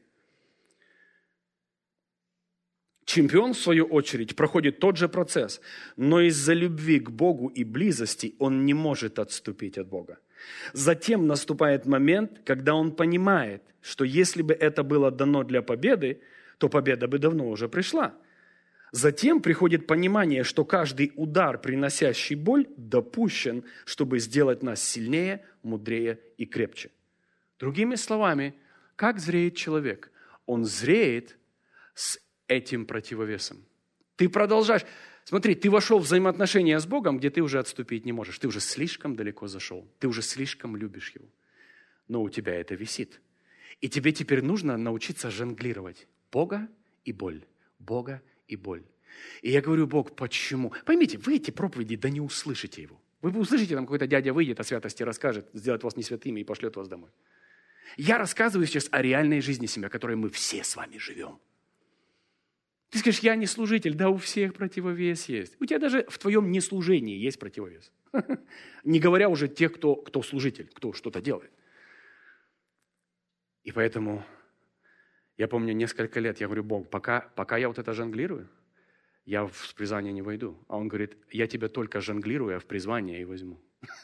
Чемпион, в свою очередь, проходит тот же процесс, но из-за любви к Богу и близости он не может отступить от Бога. Затем наступает момент, когда он понимает, что если бы это было дано для победы, то победа бы давно уже пришла. Затем приходит понимание, что каждый удар, приносящий боль, допущен, чтобы сделать нас сильнее, мудрее и крепче. Другими словами, как зреет человек? Он зреет с этим противовесом. Ты продолжаешь. Смотри, ты вошел в взаимоотношения с Богом, где ты уже отступить не можешь. Ты уже слишком далеко зашел. Ты уже слишком любишь Его. Но у тебя это висит. И тебе теперь нужно научиться жонглировать. Бога и боль. Бога и боль. И я говорю, Бог, почему? Поймите, вы эти проповеди, да не услышите его. Вы услышите, там какой-то дядя выйдет, о святости расскажет, сделает вас не святыми и пошлет вас домой. Я рассказываю сейчас о реальной жизни семьи, в которой мы все с вами живем. Ты скажешь, я не служитель. Да, у всех противовес есть. У тебя даже в твоем неслужении есть противовес. Не говоря уже тех, кто, кто служитель, кто что-то делает. И поэтому я помню несколько лет, я говорю, Бог, пока, пока я вот это жонглирую, я в призвание не войду. А он говорит, я тебя только жонглирую, а в призвание и возьму.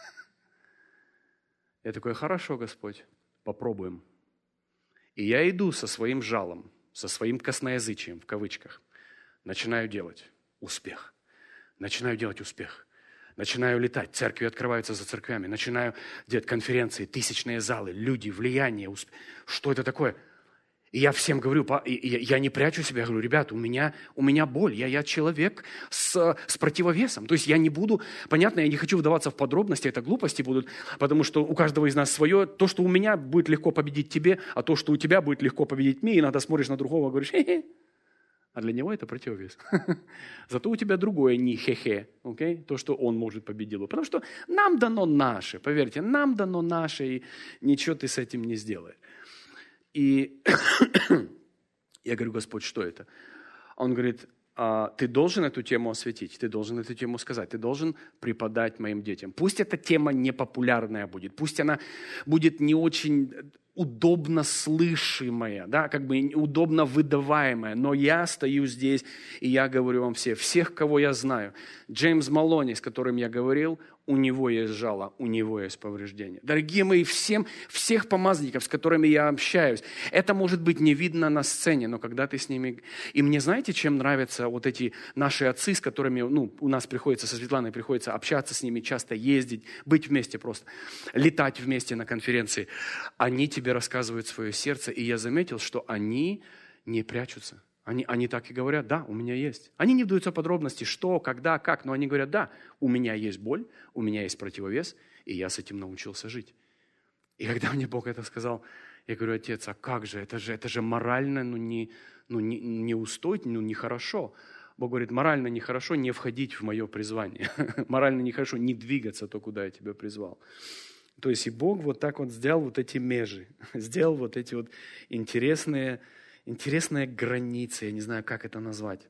Я такой, хорошо, Господь, попробуем. И я иду со своим жалом, со своим косноязычием, в кавычках, начинаю делать успех. Начинаю делать успех. Начинаю летать, церкви открываются за церквями, начинаю делать конференции, тысячные залы, люди, влияние. Усп... Что это такое? И я всем говорю, я не прячу себя, я говорю, ребят, у меня, у меня боль, я, я человек с, с противовесом. То есть я не буду, понятно, я не хочу вдаваться в подробности, это глупости будут, потому что у каждого из нас свое. То, что у меня будет легко победить тебе, а то, что у тебя будет легко победить мне, иногда смотришь на другого и говоришь, хе-хе. А для него это противовес. Зато у тебя другое не хе-хе, okay? То, что он может победить. Потому что нам дано наше, поверьте, нам дано наше, и ничего ты с этим не сделаешь. И я говорю, Господь, что это? Он говорит, ты должен эту тему осветить, ты должен эту тему сказать, ты должен преподать моим детям. Пусть эта тема непопулярная будет, пусть она будет не очень удобно слышимая, да, как бы удобно выдаваемая, но я стою здесь, и я говорю вам все, всех, кого я знаю. Джеймс Малони, с которым я говорил, у него есть жало, у него есть повреждения. Дорогие мои, всем, всех помазанников, с которыми я общаюсь, это может быть не видно на сцене, но когда ты с ними... И мне знаете, чем нравятся вот эти наши отцы, с которыми, ну, у нас приходится, со Светланой приходится общаться с ними, часто ездить, быть вместе просто, летать вместе на конференции. Они тебе рассказывают свое сердце, и я заметил, что они не прячутся. Они, они так и говорят, да, у меня есть. Они не вдаются в подробности, что, когда, как, но они говорят, да, у меня есть боль, у меня есть противовес, и я с этим научился жить. И когда мне Бог это сказал, я говорю, Отец, а как же, это же, это же морально, ну, не, ну, не, не устойчиво, ну, нехорошо. Бог говорит, морально нехорошо не входить в мое призвание. Морально нехорошо не двигаться то, куда я тебя призвал. То есть и Бог вот так вот сделал вот эти межи, сделал вот эти вот интересные Интересная граница, я не знаю, как это назвать.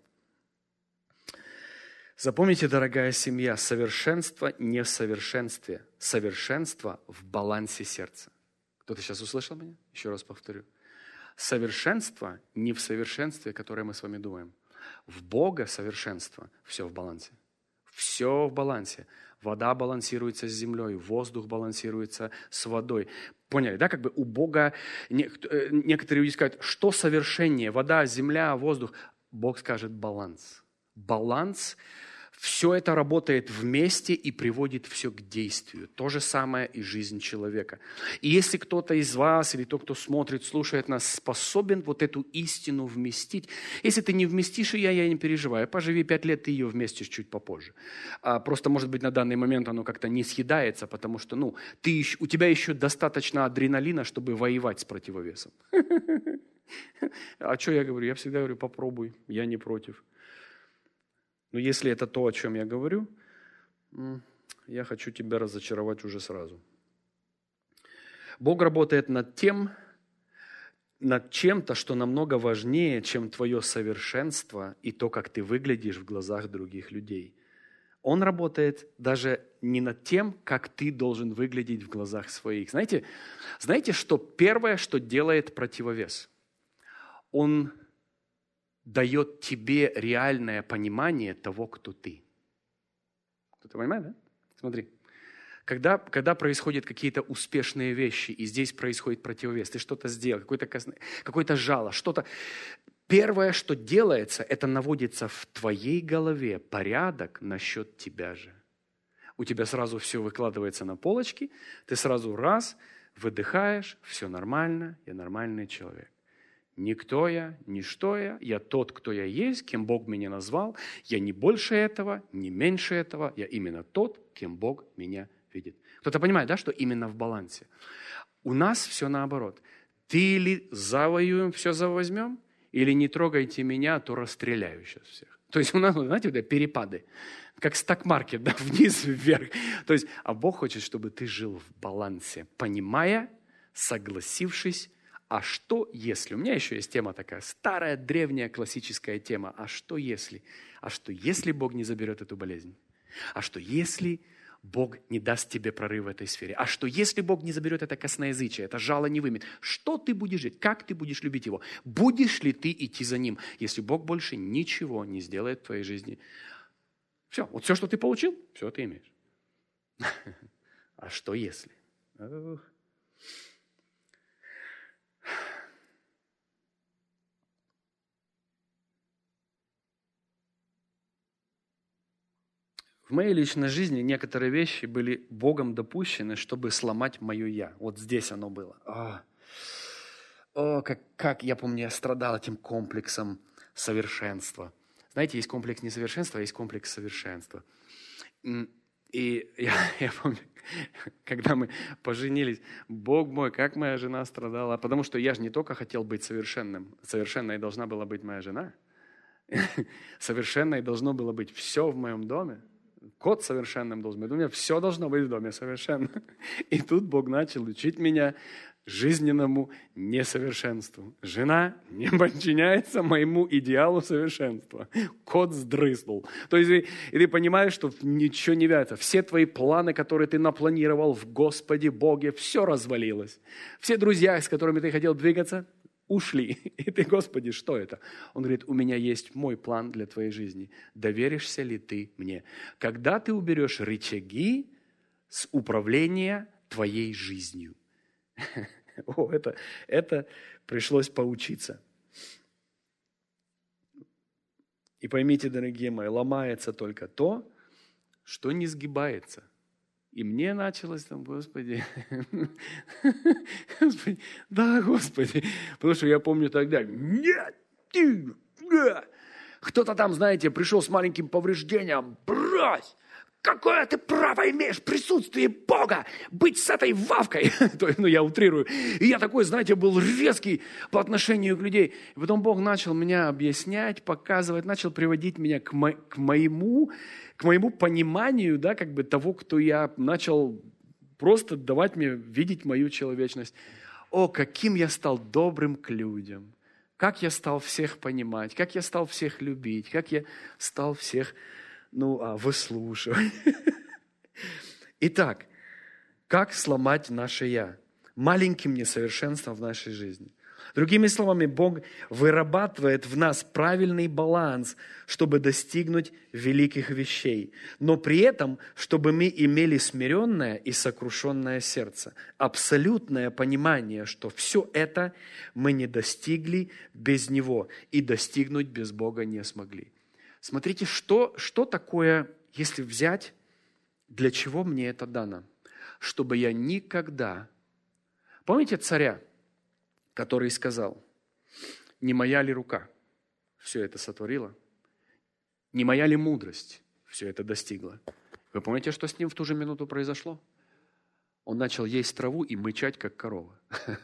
Запомните, дорогая семья, совершенство не в совершенстве, совершенство в балансе сердца. Кто-то сейчас услышал меня? Еще раз повторю. Совершенство не в совершенстве, которое мы с вами думаем. В Бога совершенство, все в балансе. Все в балансе. Вода балансируется с землей, воздух балансируется с водой. Поняли, да? Как бы у Бога, некоторые люди скажут, что совершеннее, вода, земля, воздух. Бог скажет баланс. Баланс Все это работает вместе и приводит все к действию. То же самое и жизнь человека. И если кто-то из вас или тот, кто смотрит, слушает нас, способен вот эту истину вместить, если ты не вместишь ее, я не переживаю. Поживи пять лет, ты ее вместишь чуть попозже. А просто, может быть, на данный момент оно как-то не съедается, потому что ну, ты еще, у тебя еще достаточно адреналина, чтобы воевать с противовесом. А что я говорю? Я всегда говорю, попробуй, я не против. Но если это то, о чем я говорю, я хочу тебя разочаровать уже сразу. Бог работает над тем, над чем-то, что намного важнее, чем твое совершенство и то, как ты выглядишь в глазах других людей. Он работает даже не над тем, как ты должен выглядеть в глазах своих. Знаете, знаете, что первое, что делает противовес? Он дает тебе реальное понимание того, кто ты. Кто-то понимает, да? Смотри. Когда, когда происходят какие-то успешные вещи, и здесь происходит противовес, ты что-то сделал, какое-то, какое-то жало, что-то... Первое, что делается, это наводится в твоей голове порядок насчет тебя же. У тебя сразу все выкладывается на полочки, ты сразу раз выдыхаешь, все нормально, я нормальный человек. Никто я, ничто я, я тот, кто я есть, кем Бог меня назвал. Я не больше этого, не меньше этого, я именно тот, кем Бог меня видит. Кто-то понимает, да, что именно в балансе? У нас все наоборот. Ты или завоюем, все завозьмем, или не трогайте меня, а то расстреляю сейчас всех. То есть у нас, знаете, вот перепады, как сток-маркет, да, вниз, вверх. То есть, а Бог хочет, чтобы ты жил в балансе, понимая, согласившись. А что если? У меня еще есть тема такая, старая, древняя, классическая тема. А что если? А что если Бог не заберет эту болезнь? А что если Бог не даст тебе прорыв в этой сфере? А что если Бог не заберет это косноязычие, это жало не вымет? Что ты будешь жить? Как ты будешь любить Его? Будешь ли ты идти за Ним, если Бог больше ничего не сделает в твоей жизни? Все, вот все, что ты получил, все ты имеешь. А что если? В моей личной жизни некоторые вещи были Богом допущены, чтобы сломать мое «я». Вот здесь оно было. О, О как, как, я помню, я страдал этим комплексом совершенства. Знаете, есть комплекс несовершенства, а есть комплекс совершенства. И я, я помню, когда мы поженились, Бог мой, как моя жена страдала. Потому что я же не только хотел быть совершенным. Совершенной должна была быть моя жена. Совершенной должно было быть все в моем доме. Кот совершенным должен быть. У меня все должно быть в доме совершенно. И тут Бог начал учить меня жизненному несовершенству. Жена не подчиняется моему идеалу совершенства. Кот сдрыснул. То есть и, и ты понимаешь, что ничего не вяжется. Все твои планы, которые ты напланировал в Господе Боге, все развалилось. Все друзья, с которыми ты хотел двигаться, ушли. И ты, Господи, что это? Он говорит, у меня есть мой план для твоей жизни. Доверишься ли ты мне? Когда ты уберешь рычаги с управления твоей жизнью? О, это, это пришлось поучиться. И поймите, дорогие мои, ломается только то, что не сгибается. И мне началось там, Господи, Господи, да, Господи. Потому что я помню тогда, нет, ты, да. Кто-то там, знаете, пришел с маленьким повреждением, брось, какое ты право имеешь в присутствии Бога быть с этой вавкой? То есть, ну, я утрирую. И я такой, знаете, был резкий по отношению к людей. И потом Бог начал меня объяснять, показывать, начал приводить меня к, мо- к моему, к моему пониманию, да, как бы того, кто я, начал просто давать мне видеть мою человечность. О, каким я стал добрым к людям. Как я стал всех понимать, как я стал всех любить, как я стал всех... Ну, а выслушивай. Итак, как сломать наше «я»? Маленьким несовершенством в нашей жизни. Другими словами, Бог вырабатывает в нас правильный баланс, чтобы достигнуть великих вещей. Но при этом, чтобы мы имели смиренное и сокрушенное сердце. Абсолютное понимание, что все это мы не достигли без Него и достигнуть без Бога не смогли. Смотрите, что, что такое, если взять, для чего мне это дано? Чтобы я никогда... Помните царя, который сказал, не моя ли рука все это сотворила? Не моя ли мудрость все это достигла? Вы помните, что с ним в ту же минуту произошло? Он начал есть траву и мычать, как корова.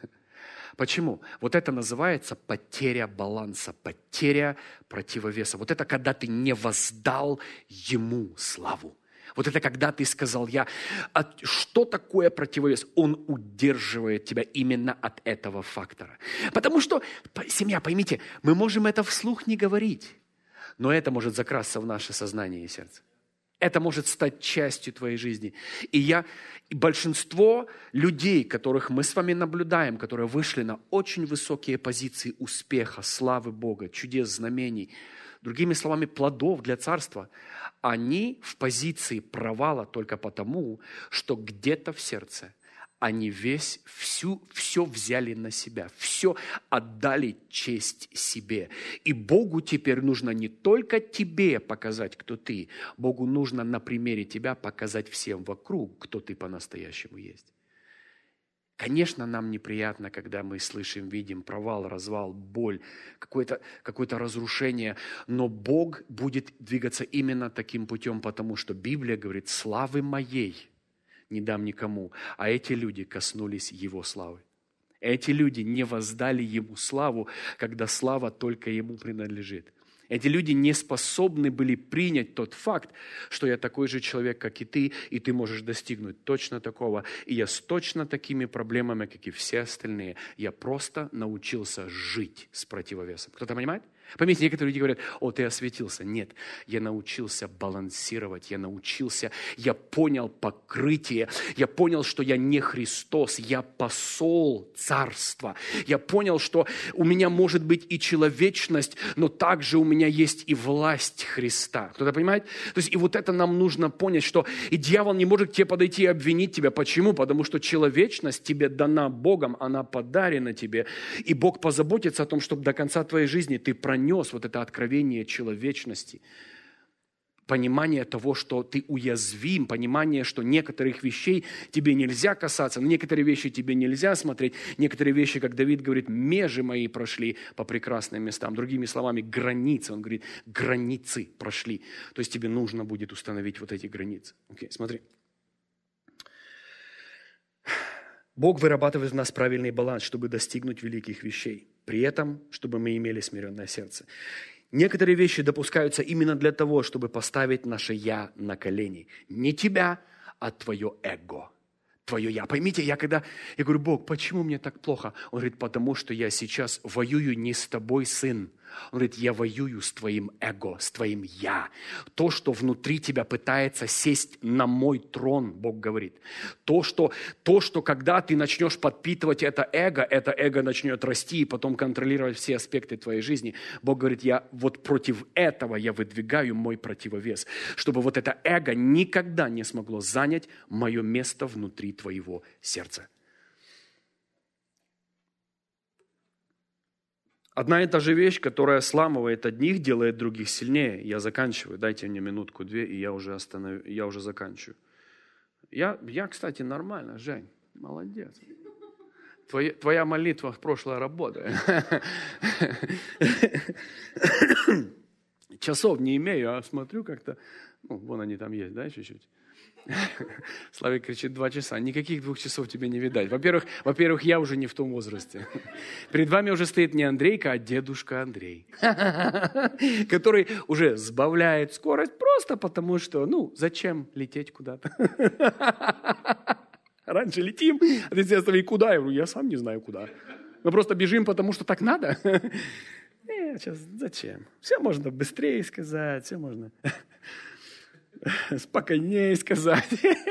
Почему? Вот это называется потеря баланса, потеря противовеса. Вот это когда ты не воздал ему славу. Вот это когда ты сказал, я, от, что такое противовес? Он удерживает тебя именно от этого фактора. Потому что, семья, поймите, мы можем это вслух не говорить, но это может закрасться в наше сознание и сердце. Это может стать частью твоей жизни. И я, и большинство людей, которых мы с вами наблюдаем, которые вышли на очень высокие позиции успеха, славы Бога, чудес, знамений, другими словами, плодов для царства, они в позиции провала только потому, что где-то в сердце они весь, всю, все взяли на себя, все отдали честь себе. И Богу теперь нужно не только тебе показать, кто ты, Богу нужно на примере тебя показать всем вокруг, кто ты по-настоящему есть. Конечно, нам неприятно, когда мы слышим, видим провал, развал, боль, какое-то, какое-то разрушение, но Бог будет двигаться именно таким путем, потому что Библия говорит, славы моей не дам никому. А эти люди коснулись Его славы. Эти люди не воздали Ему славу, когда слава только Ему принадлежит. Эти люди не способны были принять тот факт, что я такой же человек, как и ты, и ты можешь достигнуть точно такого. И я с точно такими проблемами, как и все остальные. Я просто научился жить с противовесом. Кто-то понимает? Поймите, некоторые люди говорят, о, ты осветился. Нет, я научился балансировать, я научился, я понял покрытие, я понял, что я не Христос, я посол царства. Я понял, что у меня может быть и человечность, но также у меня есть и власть Христа. Кто-то понимает? То есть и вот это нам нужно понять, что и дьявол не может к тебе подойти и обвинить тебя. Почему? Потому что человечность тебе дана Богом, она подарена тебе. И Бог позаботится о том, чтобы до конца твоей жизни ты пронес нес вот это откровение человечности, понимание того, что ты уязвим, понимание, что некоторых вещей тебе нельзя касаться, на некоторые вещи тебе нельзя смотреть, некоторые вещи, как Давид говорит, межи мои прошли по прекрасным местам. Другими словами, границы, он говорит, границы прошли. То есть тебе нужно будет установить вот эти границы. Окей, смотри. Бог вырабатывает в нас правильный баланс, чтобы достигнуть великих вещей. При этом, чтобы мы имели смиренное сердце. Некоторые вещи допускаются именно для того, чтобы поставить наше «я» на колени. Не тебя, а твое эго. Твое «я». Поймите, я когда, я говорю, Бог, почему мне так плохо? Он говорит, потому что я сейчас воюю не с тобой, сын. Он говорит, я воюю с твоим эго, с твоим «я». То, что внутри тебя пытается сесть на мой трон, Бог говорит. То, что, то, что когда ты начнешь подпитывать это эго, это эго начнет расти и потом контролировать все аспекты твоей жизни. Бог говорит, я вот против этого я выдвигаю мой противовес, чтобы вот это эго никогда не смогло занять мое место внутри твоего сердца. Одна и та же вещь, которая сламывает одних, делает других сильнее. Я заканчиваю. Дайте мне минутку-две, и я уже, останов... я уже заканчиваю. Я, я, кстати, нормально, Жень. Молодец. Твоя, твоя молитва в прошлое работает. Часов не имею, а смотрю как-то. Ну, вон они там есть, да, чуть-чуть? Славик кричит, два часа. Никаких двух часов тебе не видать. Во-первых, во-первых, я уже не в том возрасте. Перед вами уже стоит не Андрейка, а дедушка Андрей, который уже сбавляет скорость просто потому, что, ну, зачем лететь куда-то? Раньше летим, а ты все и куда? Я говорю, я сам не знаю куда. Мы просто бежим, потому что так надо. Нет, сейчас зачем? Все можно быстрее сказать, все можно... спокойнее сказать.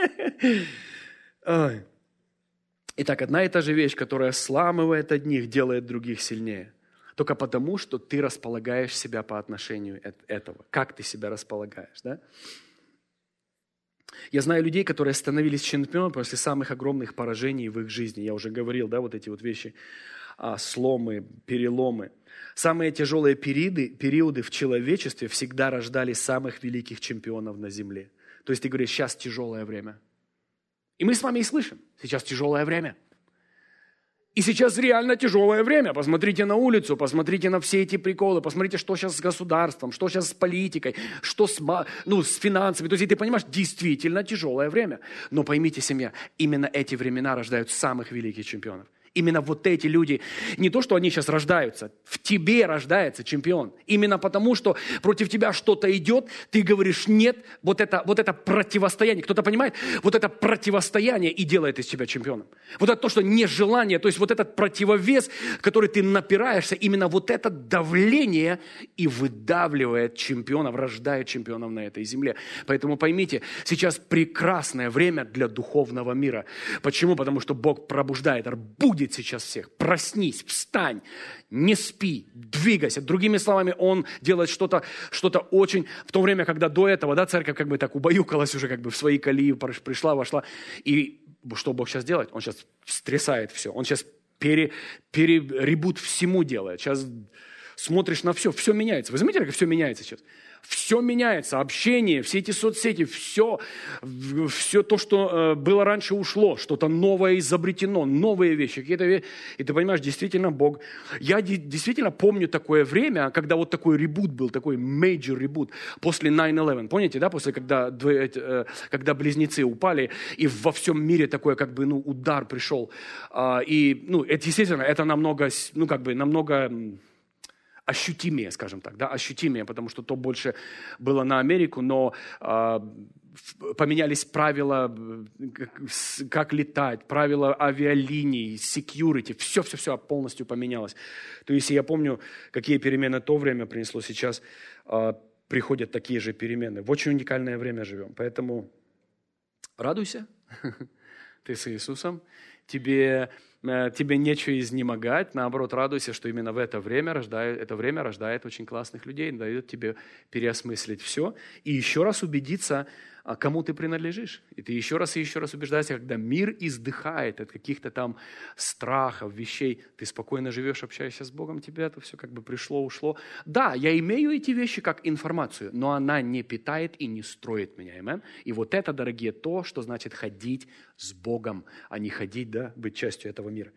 Ой. Итак, одна и та же вещь, которая сламывает одних, делает других сильнее. Только потому, что ты располагаешь себя по отношению этого. Как ты себя располагаешь, да? Я знаю людей, которые становились чемпионами после самых огромных поражений в их жизни. Я уже говорил, да, вот эти вот вещи. а, сломы, переломы. Самые тяжелые периоды, периоды в человечестве всегда рождали самых великих чемпионов на земле. То есть ты говоришь, сейчас тяжелое время. И мы с вами и слышим, сейчас тяжелое время. И сейчас реально тяжелое время. Посмотрите на улицу, посмотрите на все эти приколы, посмотрите, что сейчас с государством, что сейчас с политикой, что с, ну, с финансами. То есть ты понимаешь, действительно тяжелое время. Но поймите, семья, именно эти времена рождают самых великих чемпионов. Именно вот эти люди, не то, что они сейчас рождаются, в тебе рождается чемпион. Именно потому, что против тебя что-то идет, ты говоришь нет, вот это, вот это противостояние. Кто-то понимает? Вот это противостояние и делает из тебя чемпионом. Вот это то, что нежелание, то есть вот этот противовес, который ты напираешься, именно вот это давление и выдавливает чемпионов, рождает чемпионов на этой земле. Поэтому поймите, сейчас прекрасное время для духовного мира. Почему? Потому что Бог пробуждает, будет сейчас всех. Проснись, встань, не спи, двигайся. Другими словами, Он делает что-то, что-то очень... В то время, когда до этого, да, церковь как бы так убаюкалась уже, как бы в свои колеи пришла, вошла. И что Бог сейчас делает? Он сейчас стрясает все. Он сейчас пере, переребут всему делает. Сейчас смотришь на все, все меняется. Вы заметили, как все меняется сейчас? Все меняется, общение, все эти соцсети, все, все то, что было раньше, ушло, что-то новое изобретено, новые вещи, какие-то вещи. И ты понимаешь, действительно Бог. Я действительно помню такое время, когда вот такой ребут был, такой major ребут после найн элевен. Помните, да, после, когда, когда близнецы упали, и во всем мире такой, как бы, ну, удар пришел. И, ну, это, естественно, это намного, ну, как бы, намного... ощутимее, скажем так, да, ощутимее, потому что то больше было на Америку, но э, поменялись правила, как, как летать, правила авиалиний, security, все-все-все полностью поменялось. То есть я помню, какие перемены то время принесло, сейчас э, приходят такие же перемены. В очень уникальное время живем, поэтому радуйся, ты с Иисусом, тебе... Тебе нечего изнемогать, наоборот, радуйся, что именно в это время рождает, это время рождает очень классных людей, дает тебе переосмыслить все и еще раз убедиться, кому ты принадлежишь. И ты еще раз и еще раз убеждаешься, когда мир издыхает от каких-то там страхов, вещей, ты спокойно живешь, общаешься с Богом, тебе это все как бы пришло, ушло. Да, я имею эти вещи как информацию, но она не питает и не строит меня. Amen? И вот это, дорогие, то, что значит ходить с Богом, а не ходить, да, быть частью этого мира.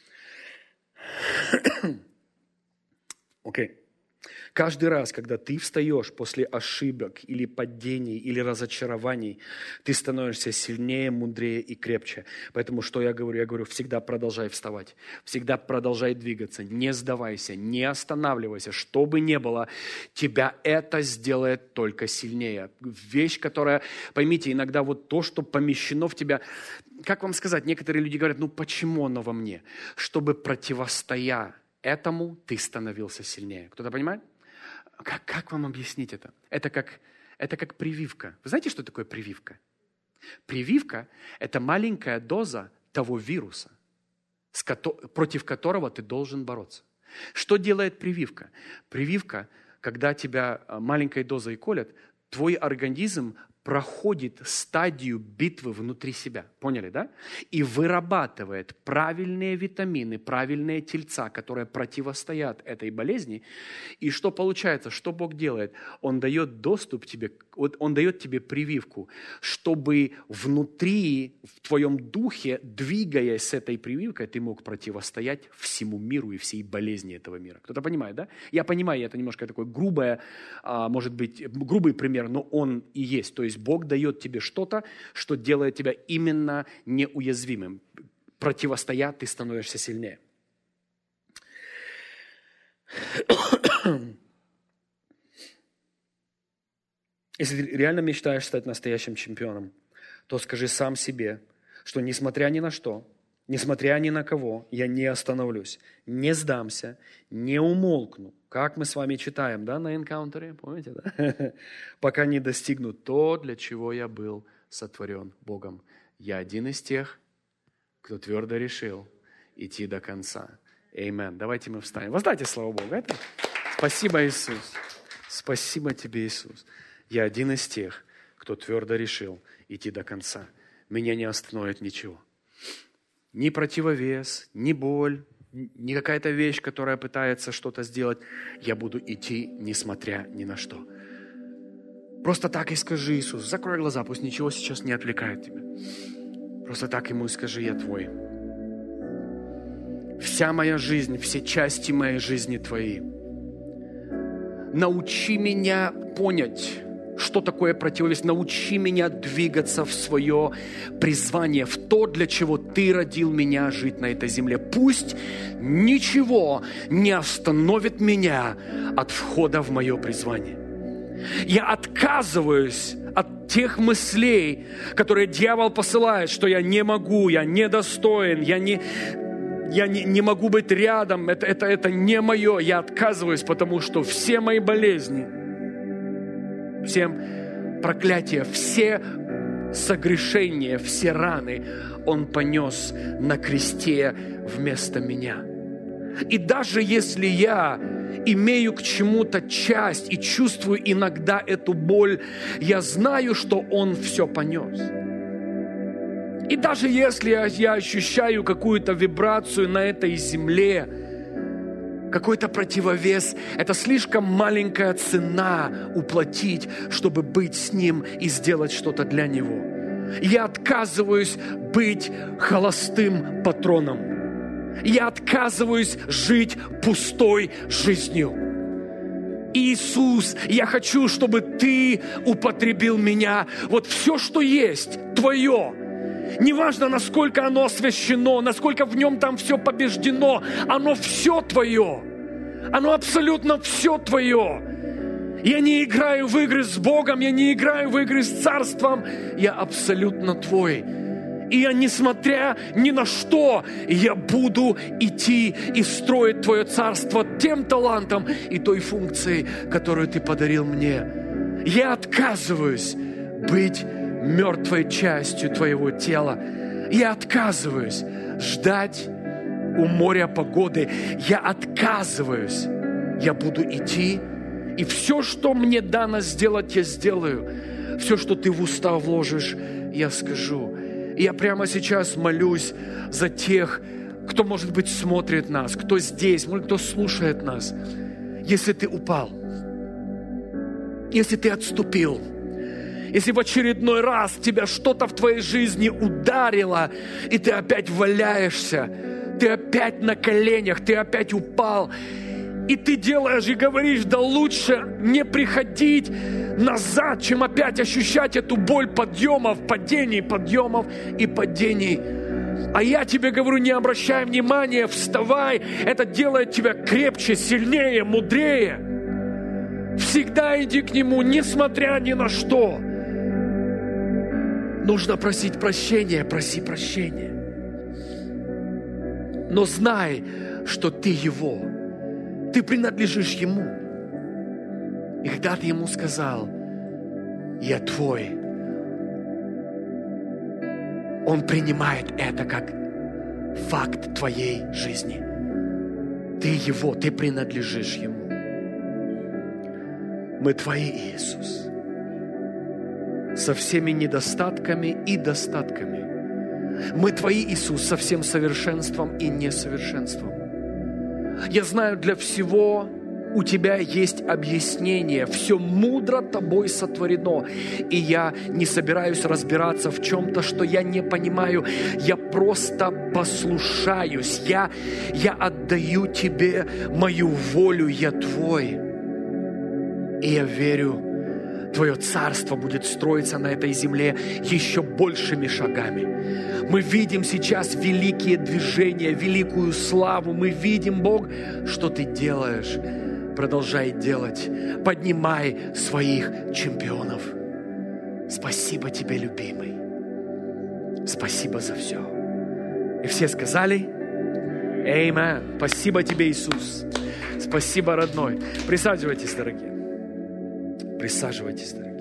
Окей. Okay. Каждый раз, когда ты встаешь после ошибок или падений, или разочарований, ты становишься сильнее, мудрее и крепче. Поэтому что я говорю? Я говорю, всегда продолжай вставать, всегда продолжай двигаться, не сдавайся, не останавливайся. Что бы ни было, тебя это сделает только сильнее. Вещь, которая, поймите, иногда вот то, что помещено в тебя, как вам сказать, некоторые люди говорят, ну почему оно во мне? Чтобы противостоя этому, ты становился сильнее. Кто-то понимает? Как, как вам объяснить это? Это как, это как прививка. Вы знаете, что такое прививка? Прививка – это маленькая доза того вируса, с ко- против которого ты должен бороться. Что делает прививка? Прививка, когда тебя маленькой дозой колят, твой организм проходит стадию битвы внутри себя. Поняли, да? И вырабатывает правильные витамины, правильные тельца, которые противостоят этой болезни. И что получается? Что Бог делает? Он дает доступ тебе, Он дает тебе прививку, чтобы внутри, в твоем духе, двигаясь с этой прививкой, ты мог противостоять всему миру и всей болезни этого мира. Кто-то понимает, да? Я понимаю, это немножко такой грубое, может быть, грубый пример, но он и есть. То есть Бог дает тебе что-то, что делает тебя именно неуязвимым. Противостоя, ты становишься сильнее. Если ты реально мечтаешь стать настоящим чемпионом, то скажи сам себе, что несмотря ни на что, несмотря ни на кого, я не остановлюсь, не сдамся, не умолкну. Как мы с вами читаем, да, на энкаунтере, помните, да? Пока не достигну то, для чего я был сотворен Богом. Я один из тех, кто твердо решил идти до конца. Аминь. Давайте мы встанем. Воздайте слава Богу. Это... Спасибо, Иисус. Спасибо тебе, Иисус. Я один из тех, кто твердо решил идти до конца. Меня не остановит ничего. Ни противовес, ни боль, не какая-то вещь, которая пытается что-то сделать. Я буду идти, несмотря ни на что. Просто так и скажи: Иисус, закрой глаза, пусть ничего сейчас не отвлекает тебя. Просто так ему и скажи: я твой. Вся моя жизнь, все части моей жизни твои. Научи меня понять, что такое противовес. Научи меня двигаться в свое призвание, в то, для чего Ты родил меня жить на этой земле. Пусть ничего не остановит меня от входа в мое призвание. Я отказываюсь от тех мыслей, которые дьявол посылает, что я не могу, я недостоин, я не... Я не, не могу быть рядом, это, это, это не мое. Я отказываюсь, потому что все мои болезни, все проклятия, все согрешения, все раны Он понес на кресте вместо меня. И даже если я имею к чему-то часть и чувствую иногда эту боль, я знаю, что Он все понес. И даже если я, я ощущаю какую-то вибрацию на этой земле, какой-то противовес, это слишком маленькая цена уплатить, чтобы быть с Ним и сделать что-то для Него. Я отказываюсь быть холостым патроном. Я отказываюсь жить пустой жизнью. Иисус, я хочу, чтобы Ты употребил меня. Вот все, что есть, Твое. Неважно, насколько оно освящено, насколько в нем там все побеждено, оно все Твое. Оно абсолютно все Твое. Я не играю в игры с Богом, я не играю в игры с Царством. Я абсолютно Твой. И я, несмотря ни на что, я буду идти и строить Твое Царство тем талантом и той функцией, которую Ты подарил мне. Я отказываюсь быть мертвой частью Твоего тела. Я отказываюсь ждать у моря погоды. Я отказываюсь. Я буду идти, и все, что мне дано сделать, я сделаю. Все, что Ты в уста вложишь, я скажу. И я прямо сейчас молюсь за тех, кто, может быть, смотрит нас, кто здесь, может, кто слушает нас. Если ты упал, если ты отступил, если в очередной раз тебя что-то в твоей жизни ударило, и ты опять валяешься, ты опять на коленях, ты опять упал, и ты делаешь и говоришь: да лучше не приходить назад, чем опять ощущать эту боль подъемов, падений, подъемов и падений. А я тебе говорю: не обращай внимания, вставай, это делает тебя крепче, сильнее, мудрее. Всегда иди к Нему, несмотря ни на что. Нужно просить прощения, проси прощения. Но знай, что ты Его, ты принадлежишь Ему. И когда ты Ему сказал: я Твой, Он принимает это как факт твоей жизни. Ты Его, ты принадлежишь Ему. Мы Твои, Иисус, со всеми недостатками и достатками. Мы Твои, Иисус, со всем совершенством и несовершенством. Я знаю, для всего у Тебя есть объяснение. Все мудро Тобой сотворено. И я не собираюсь разбираться в чем-то, что я не понимаю. Я просто послушаюсь. Я, я отдаю Тебе мою волю. Я Твой. И я верю, Твое царство будет строиться на этой земле еще большими шагами. Мы видим сейчас великие движения, великую славу. Мы видим, Бог, что Ты делаешь. Продолжай делать. Поднимай своих чемпионов. Спасибо Тебе, любимый. Спасибо за все. И все сказали: Аминь. Спасибо Тебе, Иисус. Спасибо, родной. Присаживайтесь, дорогие. Присаживайтесь, дорогие.